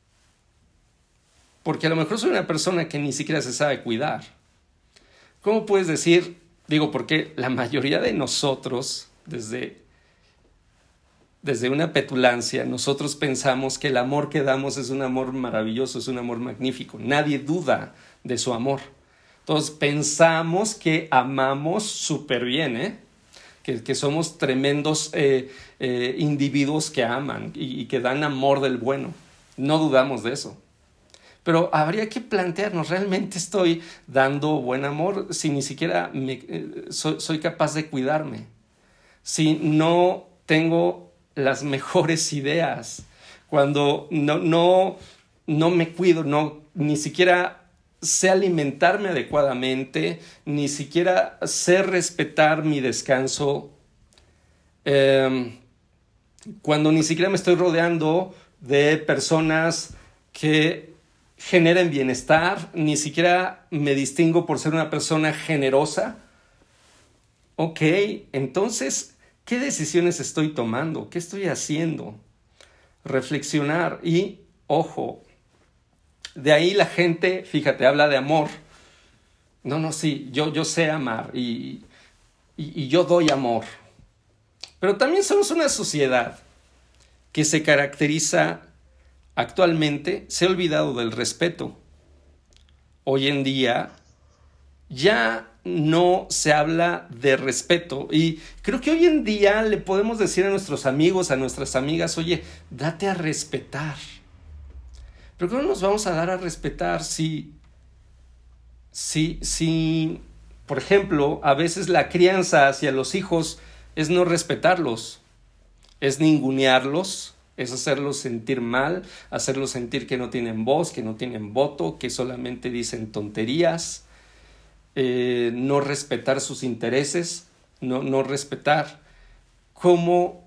Porque a lo mejor soy una persona que ni siquiera se sabe cuidar. ¿Cómo puedes decir? Digo, porque la mayoría de nosotros, desde, desde una petulancia, nosotros pensamos que el amor que damos es un amor maravilloso, es un amor magnífico. Nadie duda de su amor. Entonces pensamos que amamos súper bien, ¿eh? Que, que somos tremendos eh, eh, individuos que aman y, y que dan amor del bueno. No dudamos de eso. Pero habría que plantearnos, ¿realmente estoy dando buen amor si ni siquiera me, eh, soy, soy capaz de cuidarme? Si no tengo las mejores ideas, cuando no, no, no me cuido, no, ni siquiera sé alimentarme adecuadamente, ni siquiera sé respetar mi descanso, eh, cuando ni siquiera me estoy rodeando de personas que generen bienestar, ni siquiera me distingo por ser una persona generosa. Ok, entonces, ¿qué decisiones estoy tomando? ¿Qué estoy haciendo? Reflexionar y, ojo, de ahí la gente, fíjate, habla de amor. No, no, sí, yo, yo sé amar y, y, y yo doy amor. Pero también somos una sociedad que se caracteriza actualmente, se ha olvidado del respeto. Hoy en día ya no se habla de respeto y creo que hoy en día le podemos decir a nuestros amigos, a nuestras amigas, oye, date a respetar. Pero ¿cómo nos vamos a dar a respetar si, si, si Por ejemplo, a veces la crianza hacia los hijos es no respetarlos, es ningunearlos, es hacerlos sentir mal, hacerlos sentir que no tienen voz, que no tienen voto, que solamente dicen tonterías, eh, no respetar sus intereses, no, no respetar cómo.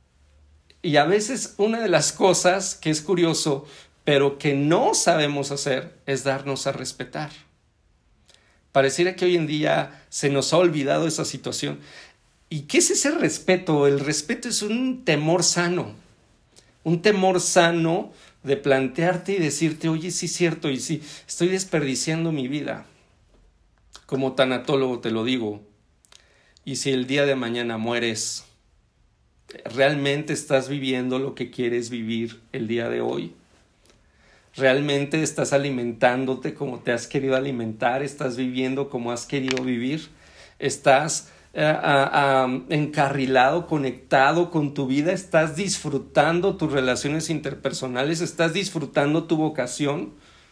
Y a veces una de las cosas que es curioso, pero que no sabemos hacer, es darnos a respetar. Pareciera que hoy en día se nos ha olvidado esa situación. ¿Y qué es ese respeto? El respeto es un temor sano. Un temor sano de plantearte y decirte, oye, sí es cierto, y sí, estoy desperdiciando mi vida. Como tanatólogo te lo digo. Y si el día de mañana mueres, ¿realmente estás viviendo lo que quieres vivir el día de hoy? ¿Realmente estás alimentándote como te has querido alimentar? ¿Estás viviendo como has querido vivir? ¿Estás uh, uh, uh, encarrilado, conectado con tu vida? ¿Estás disfrutando tus relaciones interpersonales? ¿Estás disfrutando tu vocación?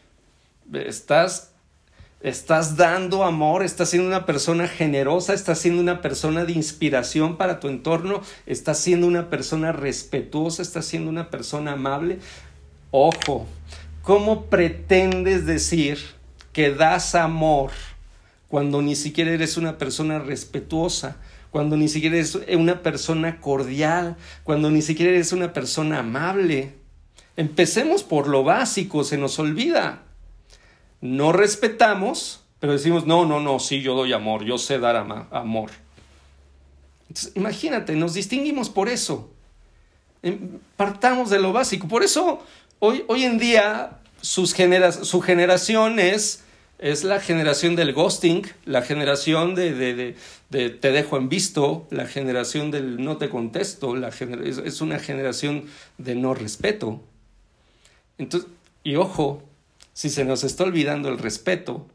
¿Estás, estás dando amor? ¿Estás siendo una persona generosa? ¿Estás siendo una persona de inspiración para tu entorno? ¿Estás siendo una persona respetuosa? ¿Estás siendo una persona amable? Ojo. ¿Cómo pretendes decir que das amor cuando ni siquiera eres una persona respetuosa, cuando ni siquiera eres una persona cordial, cuando ni siquiera eres una persona amable? Empecemos por lo básico, se nos olvida. No respetamos, pero decimos, no, no, no, sí, yo doy amor, yo sé dar ama- amor. Entonces, imagínate, nos distinguimos por eso. Partamos de lo básico. Por eso Hoy, hoy en día sus genera, su generación es, es la generación del ghosting, la generación de, de, de, de te dejo en visto, la generación del no te contesto, la gener, es, es una generación de no respeto. Entonces, y ojo, si se nos está olvidando el respeto,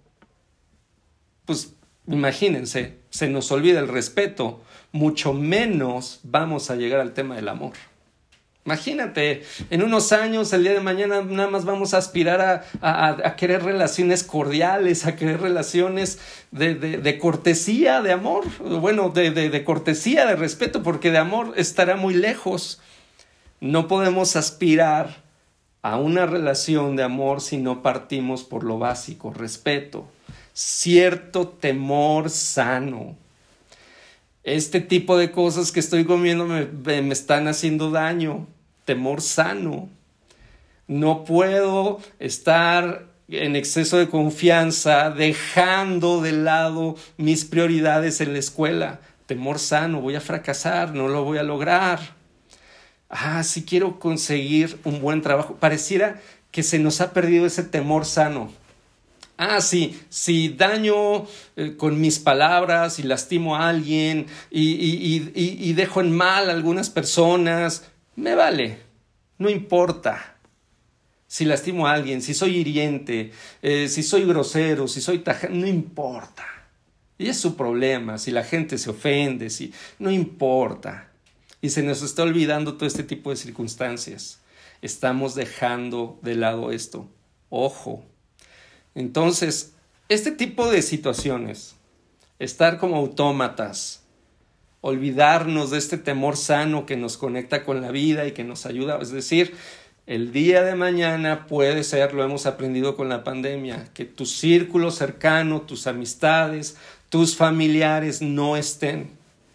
pues imagínense, se nos olvida el respeto, mucho menos vamos a llegar al tema del amor. Imagínate, en unos años, el día de mañana, nada más vamos a aspirar a, a, a querer relaciones cordiales, a querer relaciones de, de, de cortesía, de amor, bueno, de, de, de cortesía, de respeto, porque de amor estará muy lejos. No podemos aspirar a una relación de amor si no partimos por lo básico, respeto, cierto temor sano. Este tipo de cosas que estoy comiendo me, me están haciendo daño. Temor sano. No puedo estar en exceso de confianza, dejando de lado mis prioridades en la escuela. Temor sano, voy a fracasar, no lo voy a lograr. Ah, sí quiero conseguir un buen trabajo. Pareciera que se nos ha perdido ese temor sano. Ah, sí, si daño eh, con mis palabras y lastimo a alguien y, y, y, y dejo en mal a algunas personas, me vale, no importa. Si lastimo a alguien, si soy hiriente, eh, si soy grosero, si soy tajante, no importa. Y es su problema, si la gente se ofende, si no importa. Y se nos está olvidando todo este tipo de circunstancias. Estamos dejando de lado esto. Ojo. Entonces, este tipo de situaciones, estar como autómatas, olvidarnos de este temor sano que nos conecta con la vida y que nos ayuda, es decir, el día de mañana puede ser, lo hemos aprendido con la pandemia, que tu círculo cercano, tus amistades, tus familiares no estén.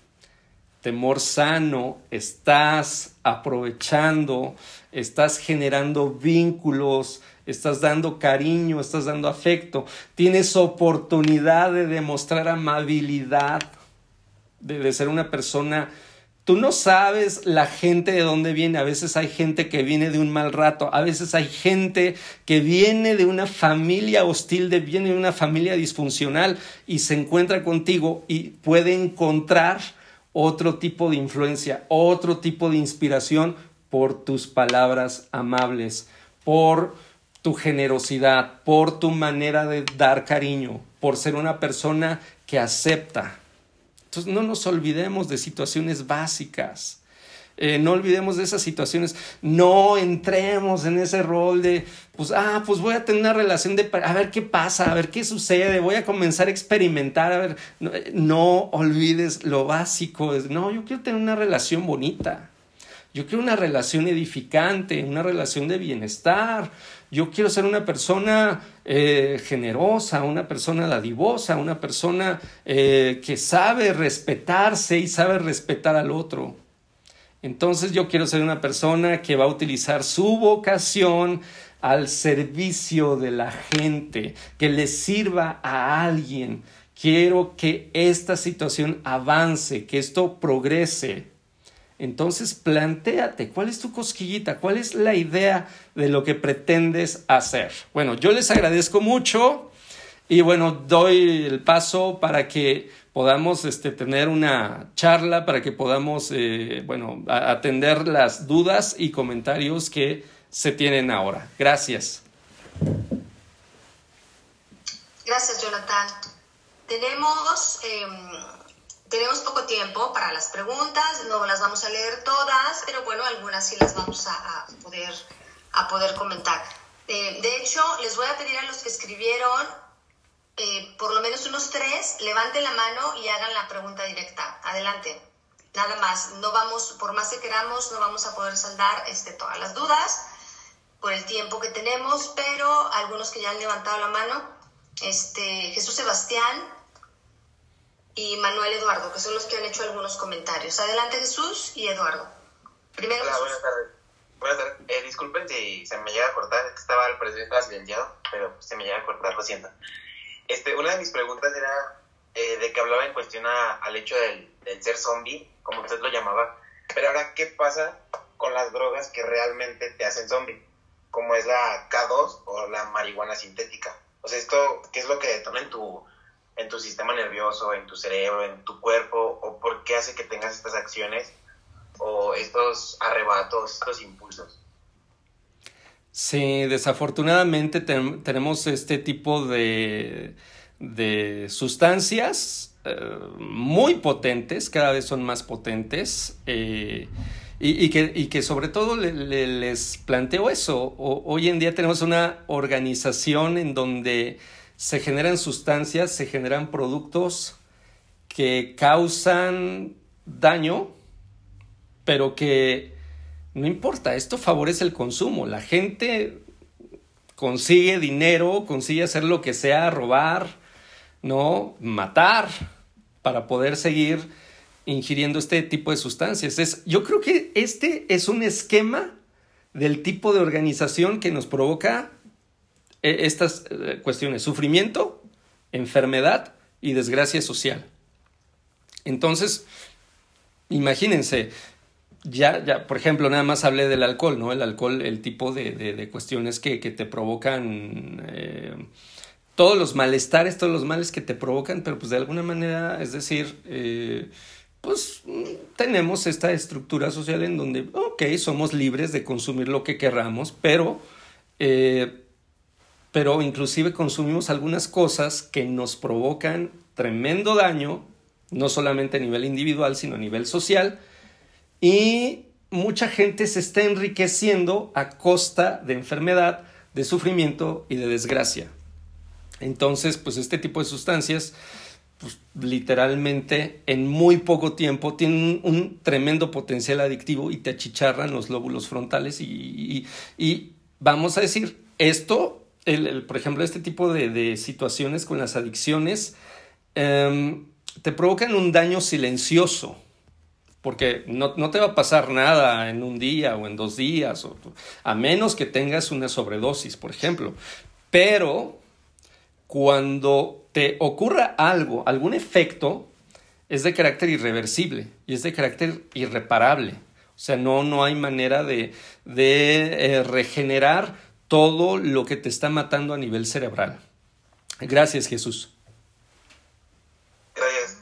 Temor sano, estás aprovechando, estás generando vínculos, estás dando cariño, estás dando afecto, tienes oportunidad de demostrar amabilidad, de, de ser una persona. Tú no sabes la gente de dónde viene. A veces hay gente que viene de un mal rato, a veces hay gente que viene de una familia hostil, de, viene de una familia disfuncional y se encuentra contigo y puede encontrar otro tipo de influencia, otro tipo de inspiración por tus palabras amables, por tu generosidad, por tu manera de dar cariño, por ser una persona que acepta. Entonces no nos olvidemos de situaciones básicas. Eh, no olvidemos de esas situaciones. No entremos en ese rol de, pues, ah, pues voy a tener una relación de, a ver qué pasa, a ver qué sucede, voy a comenzar a experimentar, a ver. No, no olvides lo básico. No, yo quiero tener una relación bonita. Yo quiero una relación edificante, una relación de bienestar. Yo quiero ser una persona eh, generosa, una persona dadivosa, una persona eh, que sabe respetarse y sabe respetar al otro. Entonces yo quiero ser una persona que va a utilizar su vocación al servicio de la gente, que le sirva a alguien. Quiero que esta situación avance, que esto progrese. Entonces plantéate, ¿cuál es tu cosquillita? ¿Cuál es la idea de lo que pretendes hacer? Bueno, yo les agradezco mucho y bueno, doy el paso para que podamos este, tener una charla, para que podamos eh, bueno, a- atender las dudas y comentarios que se tienen ahora. Gracias. Gracias, Jonathan. Tenemos... Eh, Tenemos poco tiempo para las preguntas, no las vamos a leer todas, pero bueno, algunas sí las vamos a, a, poder, a poder comentar. Eh, de hecho, les voy a pedir a los que escribieron, eh, por lo menos unos tres, levanten la mano y hagan la pregunta directa. Adelante. Nada más. No vamos, por más que queramos, no vamos a poder saldar este, todas las dudas por el tiempo que tenemos, pero algunos que ya han levantado la mano, este, Jesús Sebastián y Manuel Eduardo, que son los que han hecho algunos comentarios. Adelante, Jesús y Eduardo. Primero, Hola, Jesús. buenas tardes. Buenas tardes. Eh, disculpen si se me llega a cortar, es que estaba al parecer estaba silenciado, pero se me llega a cortar, lo siento. Este, una de mis preguntas era eh, de que hablaba en cuestión a, al hecho del, del ser zombie, como usted lo llamaba. Pero ahora, ¿qué pasa con las drogas que realmente te hacen zombie? Como es la K dos o la marihuana sintética. O sea, esto, ¿qué es lo que detona en tu... en tu sistema nervioso, en tu cerebro, en tu cuerpo, o por qué hace que tengas estas acciones o estos arrebatos, estos impulsos? Sí, desafortunadamente ten- tenemos este tipo de, de sustancias eh, muy potentes, cada vez son más potentes, eh, y, y, que, y que sobre todo le, le, les planteo eso. O, hoy en día tenemos una organización en donde se generan sustancias, se generan productos que causan daño, pero que no importa, esto favorece el consumo. La gente consigue dinero, consigue hacer lo que sea, robar, ¿no? Matar, para poder seguir ingiriendo este tipo de sustancias. Es, yo creo que este es un esquema del tipo de organización que nos provoca estas cuestiones: sufrimiento, enfermedad y desgracia social. Entonces, imagínense, ya, ya, por ejemplo, nada más hablé del alcohol, ¿no? El alcohol, el tipo de, de, de cuestiones que, que te provocan, eh, todos los malestares, todos los males que te provocan, pero pues de alguna manera, es decir, eh, pues tenemos esta estructura social en donde, ok, somos libres de consumir lo que querramos, pero... Eh, pero inclusive consumimos algunas cosas que nos provocan tremendo daño, no solamente a nivel individual, sino a nivel social, y mucha gente se está enriqueciendo a costa de enfermedad, de sufrimiento y de desgracia. Entonces, pues este tipo de sustancias, pues, literalmente en muy poco tiempo tienen un, un tremendo potencial adictivo y te achicharran los lóbulos frontales y, y, y vamos a decir, esto... El, el, por ejemplo, este tipo de, de situaciones con las adicciones eh, te provocan un daño silencioso, porque no, no te va a pasar nada en un día o en dos días, o, a menos que tengas una sobredosis, por ejemplo. Pero cuando te ocurra algo, algún efecto, es de carácter irreversible y es de carácter irreparable. O sea, no, no hay manera de, de eh, regenerar todo lo que te está matando a nivel cerebral. Gracias, Jesús. Gracias.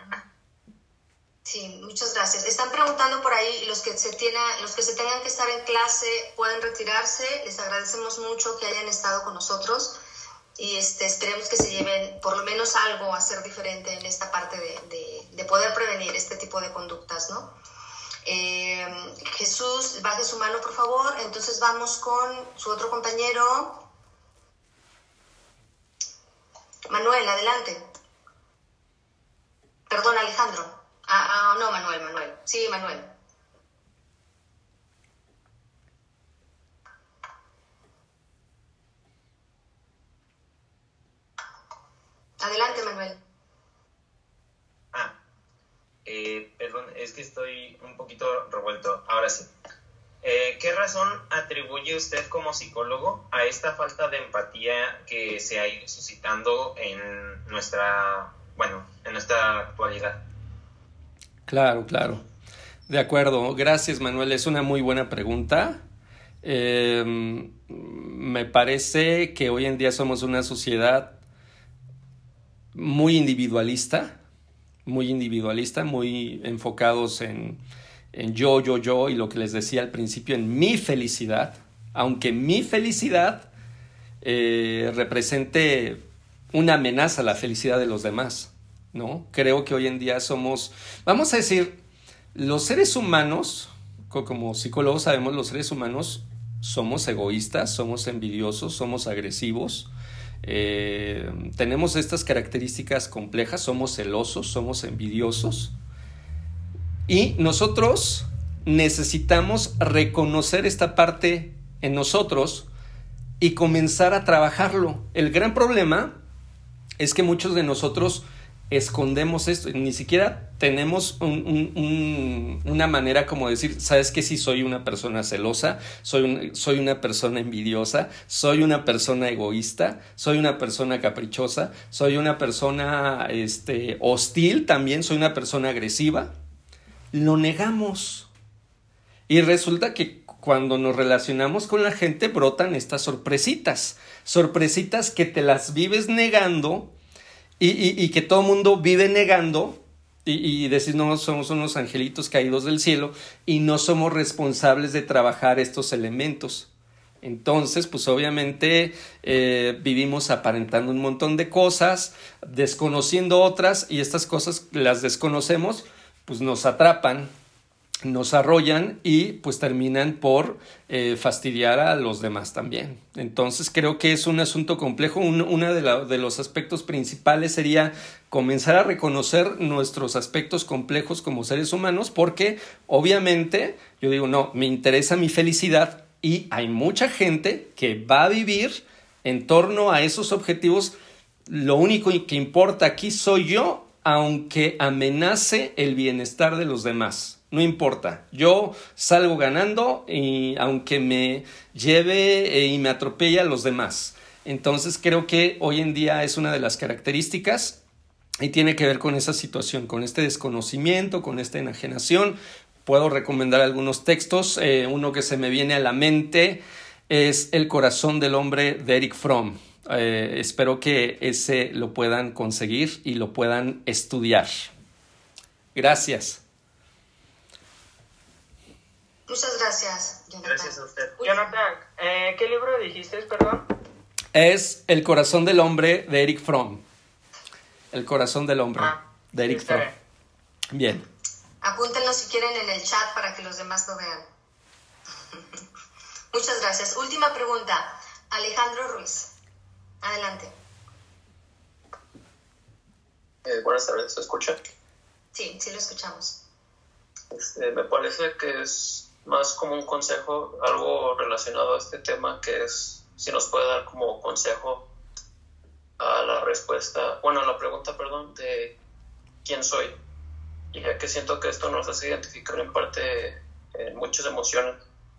Sí, muchas gracias. Están preguntando por ahí, los que se tienen, los que se tengan que estar en clase pueden retirarse. Les agradecemos mucho que hayan estado con nosotros y este, esperemos que se lleven por lo menos algo a ser diferente en esta parte de, de, de poder prevenir este tipo de conductas, ¿no? Eh, Jesús, baje su mano, por favor. Entonces vamos con su otro compañero. Manuel, adelante. Perdón, Alejandro. Ah, ah, no, Manuel, Manuel. Sí, Manuel. Adelante, Manuel. Ah, eh, perdón, es que estoy un poquito revuelto. Ahora sí. Eh, ¿Qué razón atribuye usted como psicólogo a esta falta de empatía que se ha ido suscitando en nuestra, bueno, en nuestra actualidad? Claro, claro. De acuerdo. Gracias, Manuel. Es una muy buena pregunta. Eh, me parece que hoy en día somos una sociedad muy individualista, muy individualista, muy enfocados en, en yo, yo, yo, y lo que les decía al principio, en mi felicidad, aunque mi felicidad eh, represente una amenaza a la felicidad de los demás, ¿no? Creo que hoy en día somos, vamos a decir, los seres humanos, como psicólogos sabemos, los seres humanos somos egoístas, somos envidiosos, somos agresivos. Eh, tenemos estas características complejas, somos celosos, somos envidiosos, y nosotros necesitamos reconocer esta parte en nosotros y comenzar a trabajarlo. El gran problema es que muchos de nosotros escondemos esto, ni siquiera tenemos un, un, un, una manera como decir, ¿sabes qué? Sí, soy una persona celosa, soy, un, soy una persona envidiosa, soy una persona egoísta, soy una persona caprichosa, soy una persona este, hostil también, soy una persona agresiva. Lo negamos. Y resulta que cuando nos relacionamos con la gente brotan estas sorpresitas, sorpresitas que te las vives negando. Y, y, y que todo el mundo vive negando y, y decir, no, somos unos angelitos caídos del cielo y no somos responsables de trabajar estos elementos. Entonces, pues obviamente eh, vivimos aparentando un montón de cosas, desconociendo otras, y estas cosas las desconocemos, pues nos atrapan, nos arrollan y pues terminan por eh, fastidiar a los demás también. Entonces creo que es un asunto complejo. Un, uno de, la, de los aspectos principales sería comenzar a reconocer nuestros aspectos complejos como seres humanos, porque obviamente yo digo, no, me interesa mi felicidad, y hay mucha gente que va a vivir en torno a esos objetivos. Lo único que importa aquí soy yo, aunque amenace el bienestar de los demás. No importa, yo salgo ganando, y aunque me lleve y me atropelle a los demás. Entonces creo que hoy en día es una de las características y tiene que ver con esa situación, con este desconocimiento, con esta enajenación. Puedo recomendar algunos textos. Eh, uno que se me viene a la mente es El corazón del hombre de Erich Fromm. Eh, espero que ese lo puedan conseguir y lo puedan estudiar. Gracias. Muchas gracias, Jonathan. Gracias a usted. Jonathan, eh, ¿qué libro dijiste, perdón? Es El corazón del hombre de Erich Fromm. El corazón del hombre Ah, de Erich sí, Fromm. estaré. Bien. Apúntenlo si quieren en el chat para que los demás lo vean. Muchas gracias. Última pregunta. Alejandro Ruiz. Adelante. Eh, buenas tardes, ¿se escucha? Sí, sí lo escuchamos. Este, me parece que es más como un consejo, algo relacionado a este tema, que es si nos puede dar como consejo a la respuesta, bueno, a la pregunta, perdón, de quién soy, y ya que siento que esto nos hace identificar en parte en muchas emociones.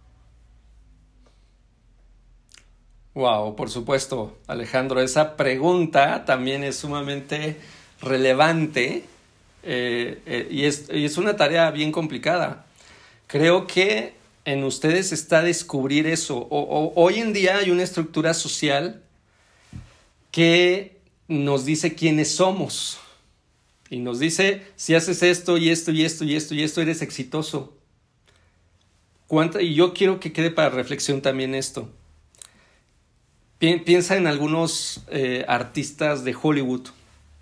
Wow, por supuesto, Alejandro, esa pregunta también es sumamente relevante, eh, eh, y, es, y es una tarea bien complicada. Creo que en ustedes está descubrir eso. O, o, hoy en día hay una estructura social que nos dice quiénes somos, y nos dice, si haces esto y esto y esto y esto y esto, eres exitoso. ¿Cuánta? Y yo quiero que quede para reflexión también esto. Piensa en algunos eh, artistas de Hollywood.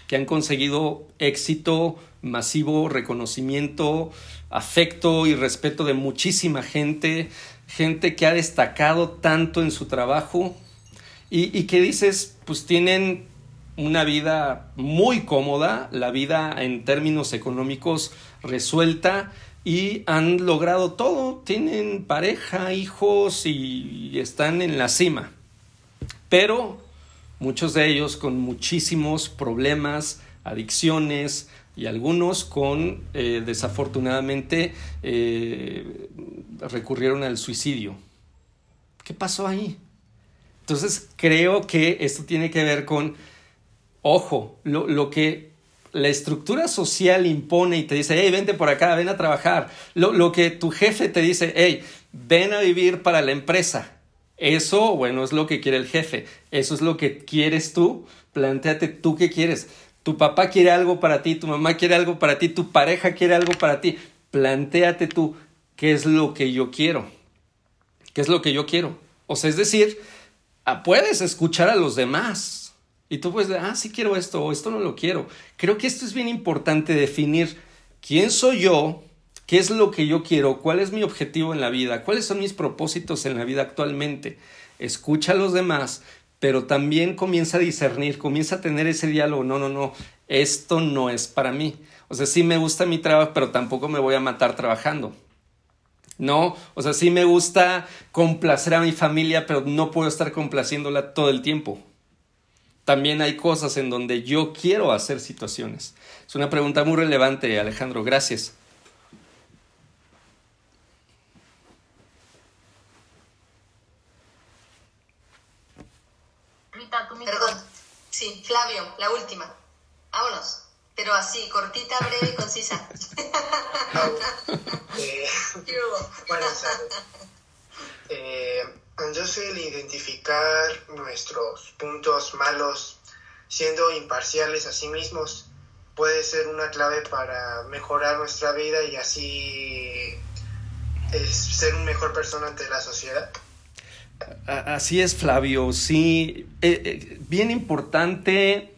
que han conseguido éxito masivo, reconocimiento, afecto y respeto de muchísima gente, gente que ha destacado tanto en su trabajo y, y que dices, pues tienen una vida muy cómoda, la vida en términos económicos resuelta y han logrado todo, tienen pareja, hijos y, y están en la cima. Pero muchos de ellos con muchísimos problemas, adicciones y algunos con, eh, desafortunadamente, eh, recurrieron al suicidio. ¿Qué pasó ahí? Entonces creo que esto tiene que ver con, ojo, lo, lo que la estructura social impone y te dice, hey, vente por acá, ven a trabajar. Lo, lo que tu jefe te dice, hey, ven a vivir para la empresa. Eso, bueno, es lo que quiere el jefe. Eso es lo que quieres tú. Plantéate tú qué quieres. Tu papá quiere algo para ti, tu mamá quiere algo para ti, tu pareja quiere algo para ti. Plantéate tú qué es lo que yo quiero. ¿Qué es lo que yo quiero? O sea, es decir, puedes escuchar a los demás. Y tú puedes decir, ah, sí quiero esto o esto no lo quiero. Creo que esto es bien importante, definir quién soy yo, qué es lo que yo quiero, cuál es mi objetivo en la vida, cuáles son mis propósitos en la vida actualmente. Escucha a los demás, pero también comienza a discernir, comienza a tener ese diálogo. No, no, no, esto no es para mí. O sea, sí me gusta mi trabajo, pero tampoco me voy a matar trabajando. No, o sea, sí me gusta complacer a mi familia, pero no puedo estar complaciéndola todo el tiempo. También hay cosas en donde yo quiero hacer situaciones. Es una pregunta muy relevante, Alejandro. Gracias. Rita, tú Perdón. Sí, Flavio, la última. Vámonos. Pero así, cortita, breve y concisa. eh, buenas tardes. Eh, yo sé el identificar nuestros puntos malos siendo imparciales a sí mismos puede ser una clave para mejorar nuestra vida y así es ser una mejor persona ante la sociedad. Así es, Flavio, sí, eh, eh, bien importante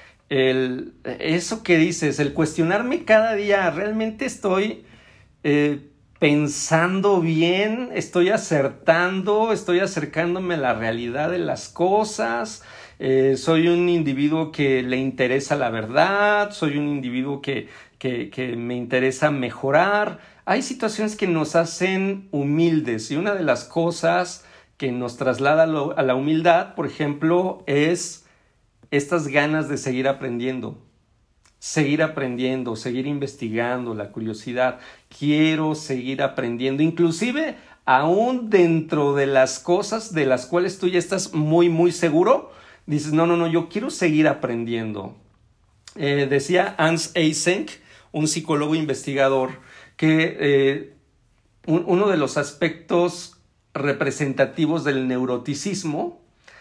el, eso que dices, el cuestionarme cada día, ¿realmente estoy eh, pensando bien? ¿Estoy acertando? ¿Estoy acercándome a la realidad de las cosas? Eh, ¿Soy un individuo que le interesa la verdad? ¿Soy un individuo que, que, que me interesa mejorar? Hay situaciones que nos hacen humildes y una de las cosas que nos traslada a la humildad, por ejemplo, es estas ganas de seguir aprendiendo, seguir aprendiendo, seguir investigando, la curiosidad. Quiero seguir aprendiendo, inclusive aún dentro de las cosas de las cuales tú ya estás muy, muy seguro, dices, no, no, no, yo quiero seguir aprendiendo. Eh, decía Hans Eysenck, un psicólogo investigador, que eh, un, uno de los aspectos representativos del neuroticismo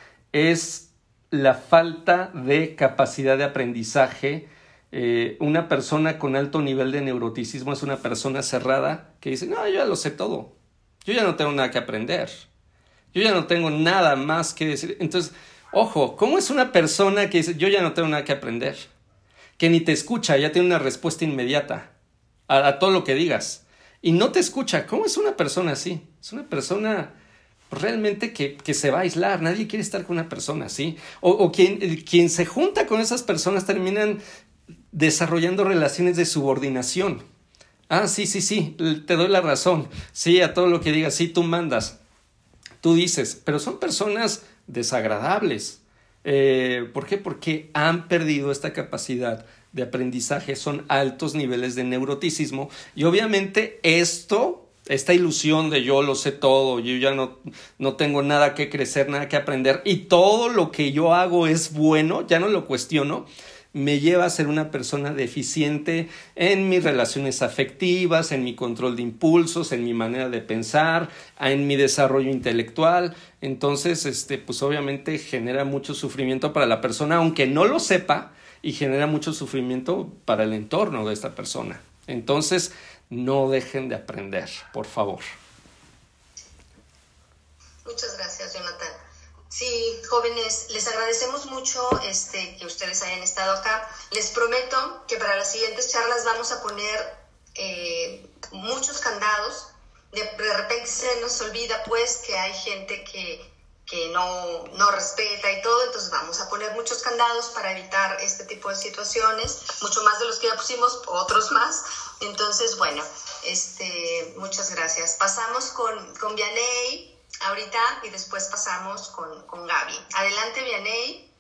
es la falta de capacidad de aprendizaje. Eh, una persona con alto nivel de neuroticismo es una persona cerrada que dice, no, yo ya lo sé todo, yo ya no tengo nada que aprender, yo ya no tengo nada más que decir. Entonces, ojo, ¿cómo es una persona que dice, yo ya no tengo nada que aprender? Que ni te escucha, ya tiene una respuesta inmediata a, a todo lo que digas. Y no te escucha. ¿Cómo es una persona así? Es una persona realmente que, que se va a aislar. Nadie quiere estar con una persona así. O, o quien, quien se junta con esas personas terminan desarrollando relaciones de subordinación. Ah, sí, sí, sí, te doy la razón. Sí, a todo lo que digas, sí, tú mandas. Tú dices, pero son personas desagradables. Eh, ¿Por qué? Porque han perdido esta capacidad de aprendizaje, son altos niveles de neuroticismo y obviamente esto, esta ilusión de yo lo sé todo, yo ya no, no tengo nada que crecer, nada que aprender y todo lo que yo hago es bueno, ya no lo cuestiono, me lleva a ser una persona deficiente en mis relaciones afectivas, en mi control de impulsos, en mi manera de pensar, en mi desarrollo intelectual. Entonces, este, pues obviamente genera mucho sufrimiento para la persona, aunque no lo sepa, y genera mucho sufrimiento para el entorno de esta persona. Entonces, no dejen de aprender, por favor. Muchas gracias, Jonathan. Sí, jóvenes, les agradecemos mucho este, que ustedes hayan estado acá. Les prometo que para las siguientes charlas vamos a poner eh, muchos candados. De, de repente se nos olvida pues que hay gente que, que no, no respeta y todo, entonces vamos a poner muchos candados para evitar este tipo de situaciones, mucho más de los que ya pusimos, otros más. Entonces, bueno, este, muchas gracias. Pasamos con, con Vianey ahorita y después pasamos con, con Gaby. Adelante, Vianey.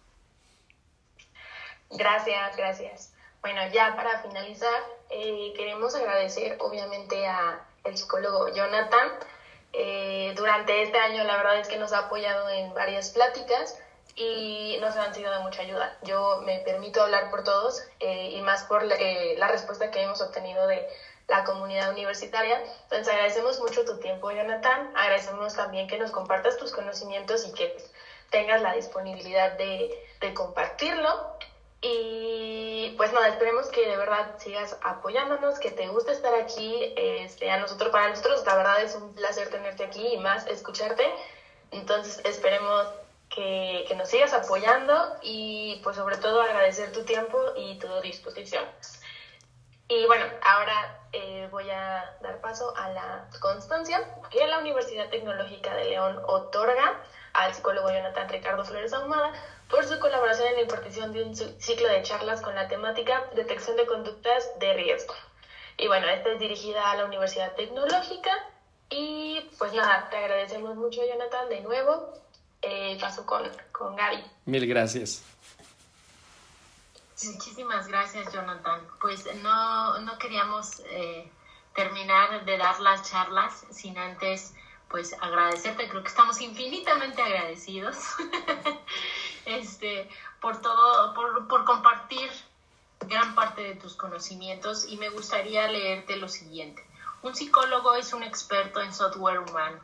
Gracias, gracias. Bueno, ya para finalizar, eh, queremos agradecer obviamente a el psicólogo Jonathan. Eh, durante este año la verdad es que nos ha apoyado en varias pláticas y nos han sido de mucha ayuda. Yo me permito hablar por todos eh, y más por la, eh, la respuesta que hemos obtenido de la comunidad universitaria. Entonces agradecemos mucho tu tiempo, Jonathan. Agradecemos también que nos compartas tus conocimientos y que pues, tengas la disponibilidad de, de compartirlo. Y pues nada, esperemos que de verdad sigas apoyándonos, que te guste estar aquí. Este, a nosotros, para nosotros la verdad es un placer tenerte aquí y más escucharte. Entonces esperemos que, que nos sigas apoyando y pues sobre todo agradecer tu tiempo y tu disposición. Y bueno, ahora eh, voy a dar paso a la constancia que la Universidad Tecnológica de León otorga al psicólogo Jonathan Ricardo Flores Ahumada por su colaboración en la impartición de un ciclo de charlas con la temática Detección de conductas de riesgo. Y bueno, esta es dirigida a la Universidad Tecnológica y pues nada, te agradecemos mucho, Jonathan, de nuevo. Eh, paso con, con Gaby. Mil gracias. Muchísimas gracias, Jonathan. Pues no, no queríamos eh, terminar de dar las charlas sin antes pues agradecerte. Creo que estamos infinitamente agradecidos este, por todo, por, por compartir gran parte de tus conocimientos, y me gustaría leerte lo siguiente. Un psicólogo es un experto en software humano,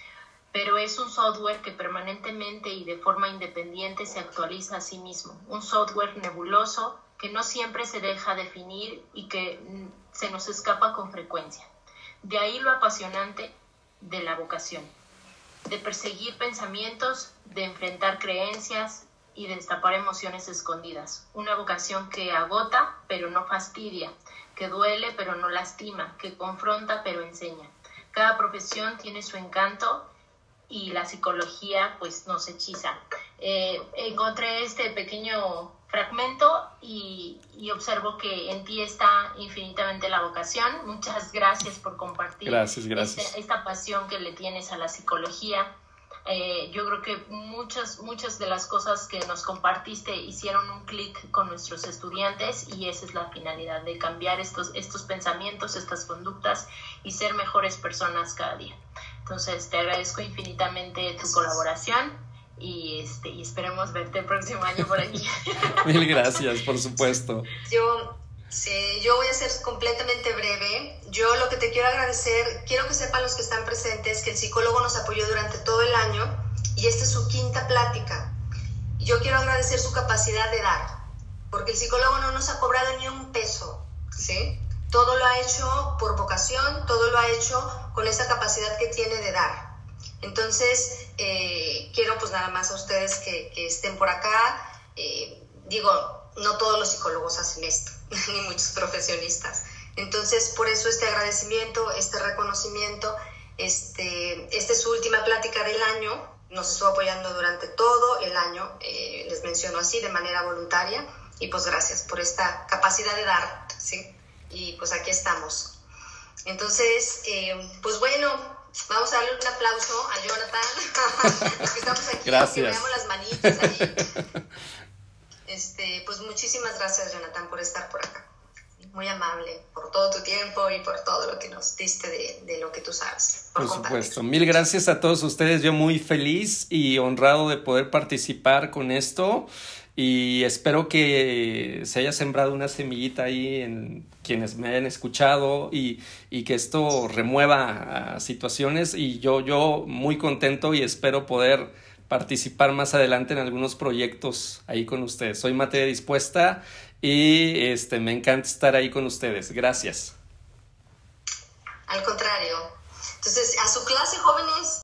pero es un software que permanentemente y de forma independiente se actualiza a sí mismo. Un software nebuloso que no siempre se deja definir y que se nos escapa con frecuencia. De ahí lo apasionante de la vocación, de perseguir pensamientos, de enfrentar creencias y de destapar emociones escondidas. Una vocación que agota pero no fastidia, que duele pero no lastima, que confronta pero enseña. Cada profesión tiene su encanto y la psicología pues nos hechiza. Eh, encontré este pequeño fragmento y, y observo que en ti está infinitamente la vocación. Muchas gracias por compartir gracias, gracias. Este, esta pasión que le tienes a la psicología. Eh, yo creo que muchas, muchas de las cosas que nos compartiste hicieron un clic con nuestros estudiantes, y esa es la finalidad, de cambiar estos, estos pensamientos, estas conductas y ser mejores personas cada día. Entonces te agradezco infinitamente tu colaboración y, este, y esperemos verte el próximo año por aquí. Mil gracias, por supuesto. Yo, sí, yo voy a ser completamente breve. Yo lo que te quiero agradecer, quiero que sepan los que están presentes que el psicólogo nos apoyó durante todo el año y esta es su quinta plática. Yo quiero agradecer su capacidad de dar, porque el psicólogo no nos ha cobrado ni un peso, ¿sí? Todo lo ha hecho por vocación, todo lo ha hecho con esa capacidad que tiene de dar. Entonces, eh, quiero pues nada más a ustedes que, que estén por acá. Eh, digo, no todos los psicólogos hacen esto, ni muchos profesionistas. Entonces, por eso este agradecimiento, este reconocimiento, este, esta es su última plática del año. Nos estuvo apoyando durante todo el año, eh, les menciono así, de manera voluntaria. Y pues gracias por esta capacidad de dar, ¿sí? Y pues aquí estamos. Entonces, eh, pues bueno, vamos a darle un aplauso a Jonathan, que estamos aquí, gracias. Que veamos las manitas ahí. Este, pues muchísimas gracias, Jonathan, por estar por acá. Muy amable, por todo tu tiempo y por todo lo que nos diste de, de lo que tú sabes. Por, por supuesto. Mil gracias a todos ustedes. Yo muy feliz y honrado de poder participar con esto. Y espero que se haya sembrado una semillita ahí en quienes me hayan escuchado y, y que esto remueva uh, situaciones. Y yo, yo muy contento y espero poder participar más adelante en algunos proyectos ahí con ustedes. Soy materia dispuesta y este, me encanta estar ahí con ustedes. Gracias. Al contrario. Entonces, a su clase, jóvenes.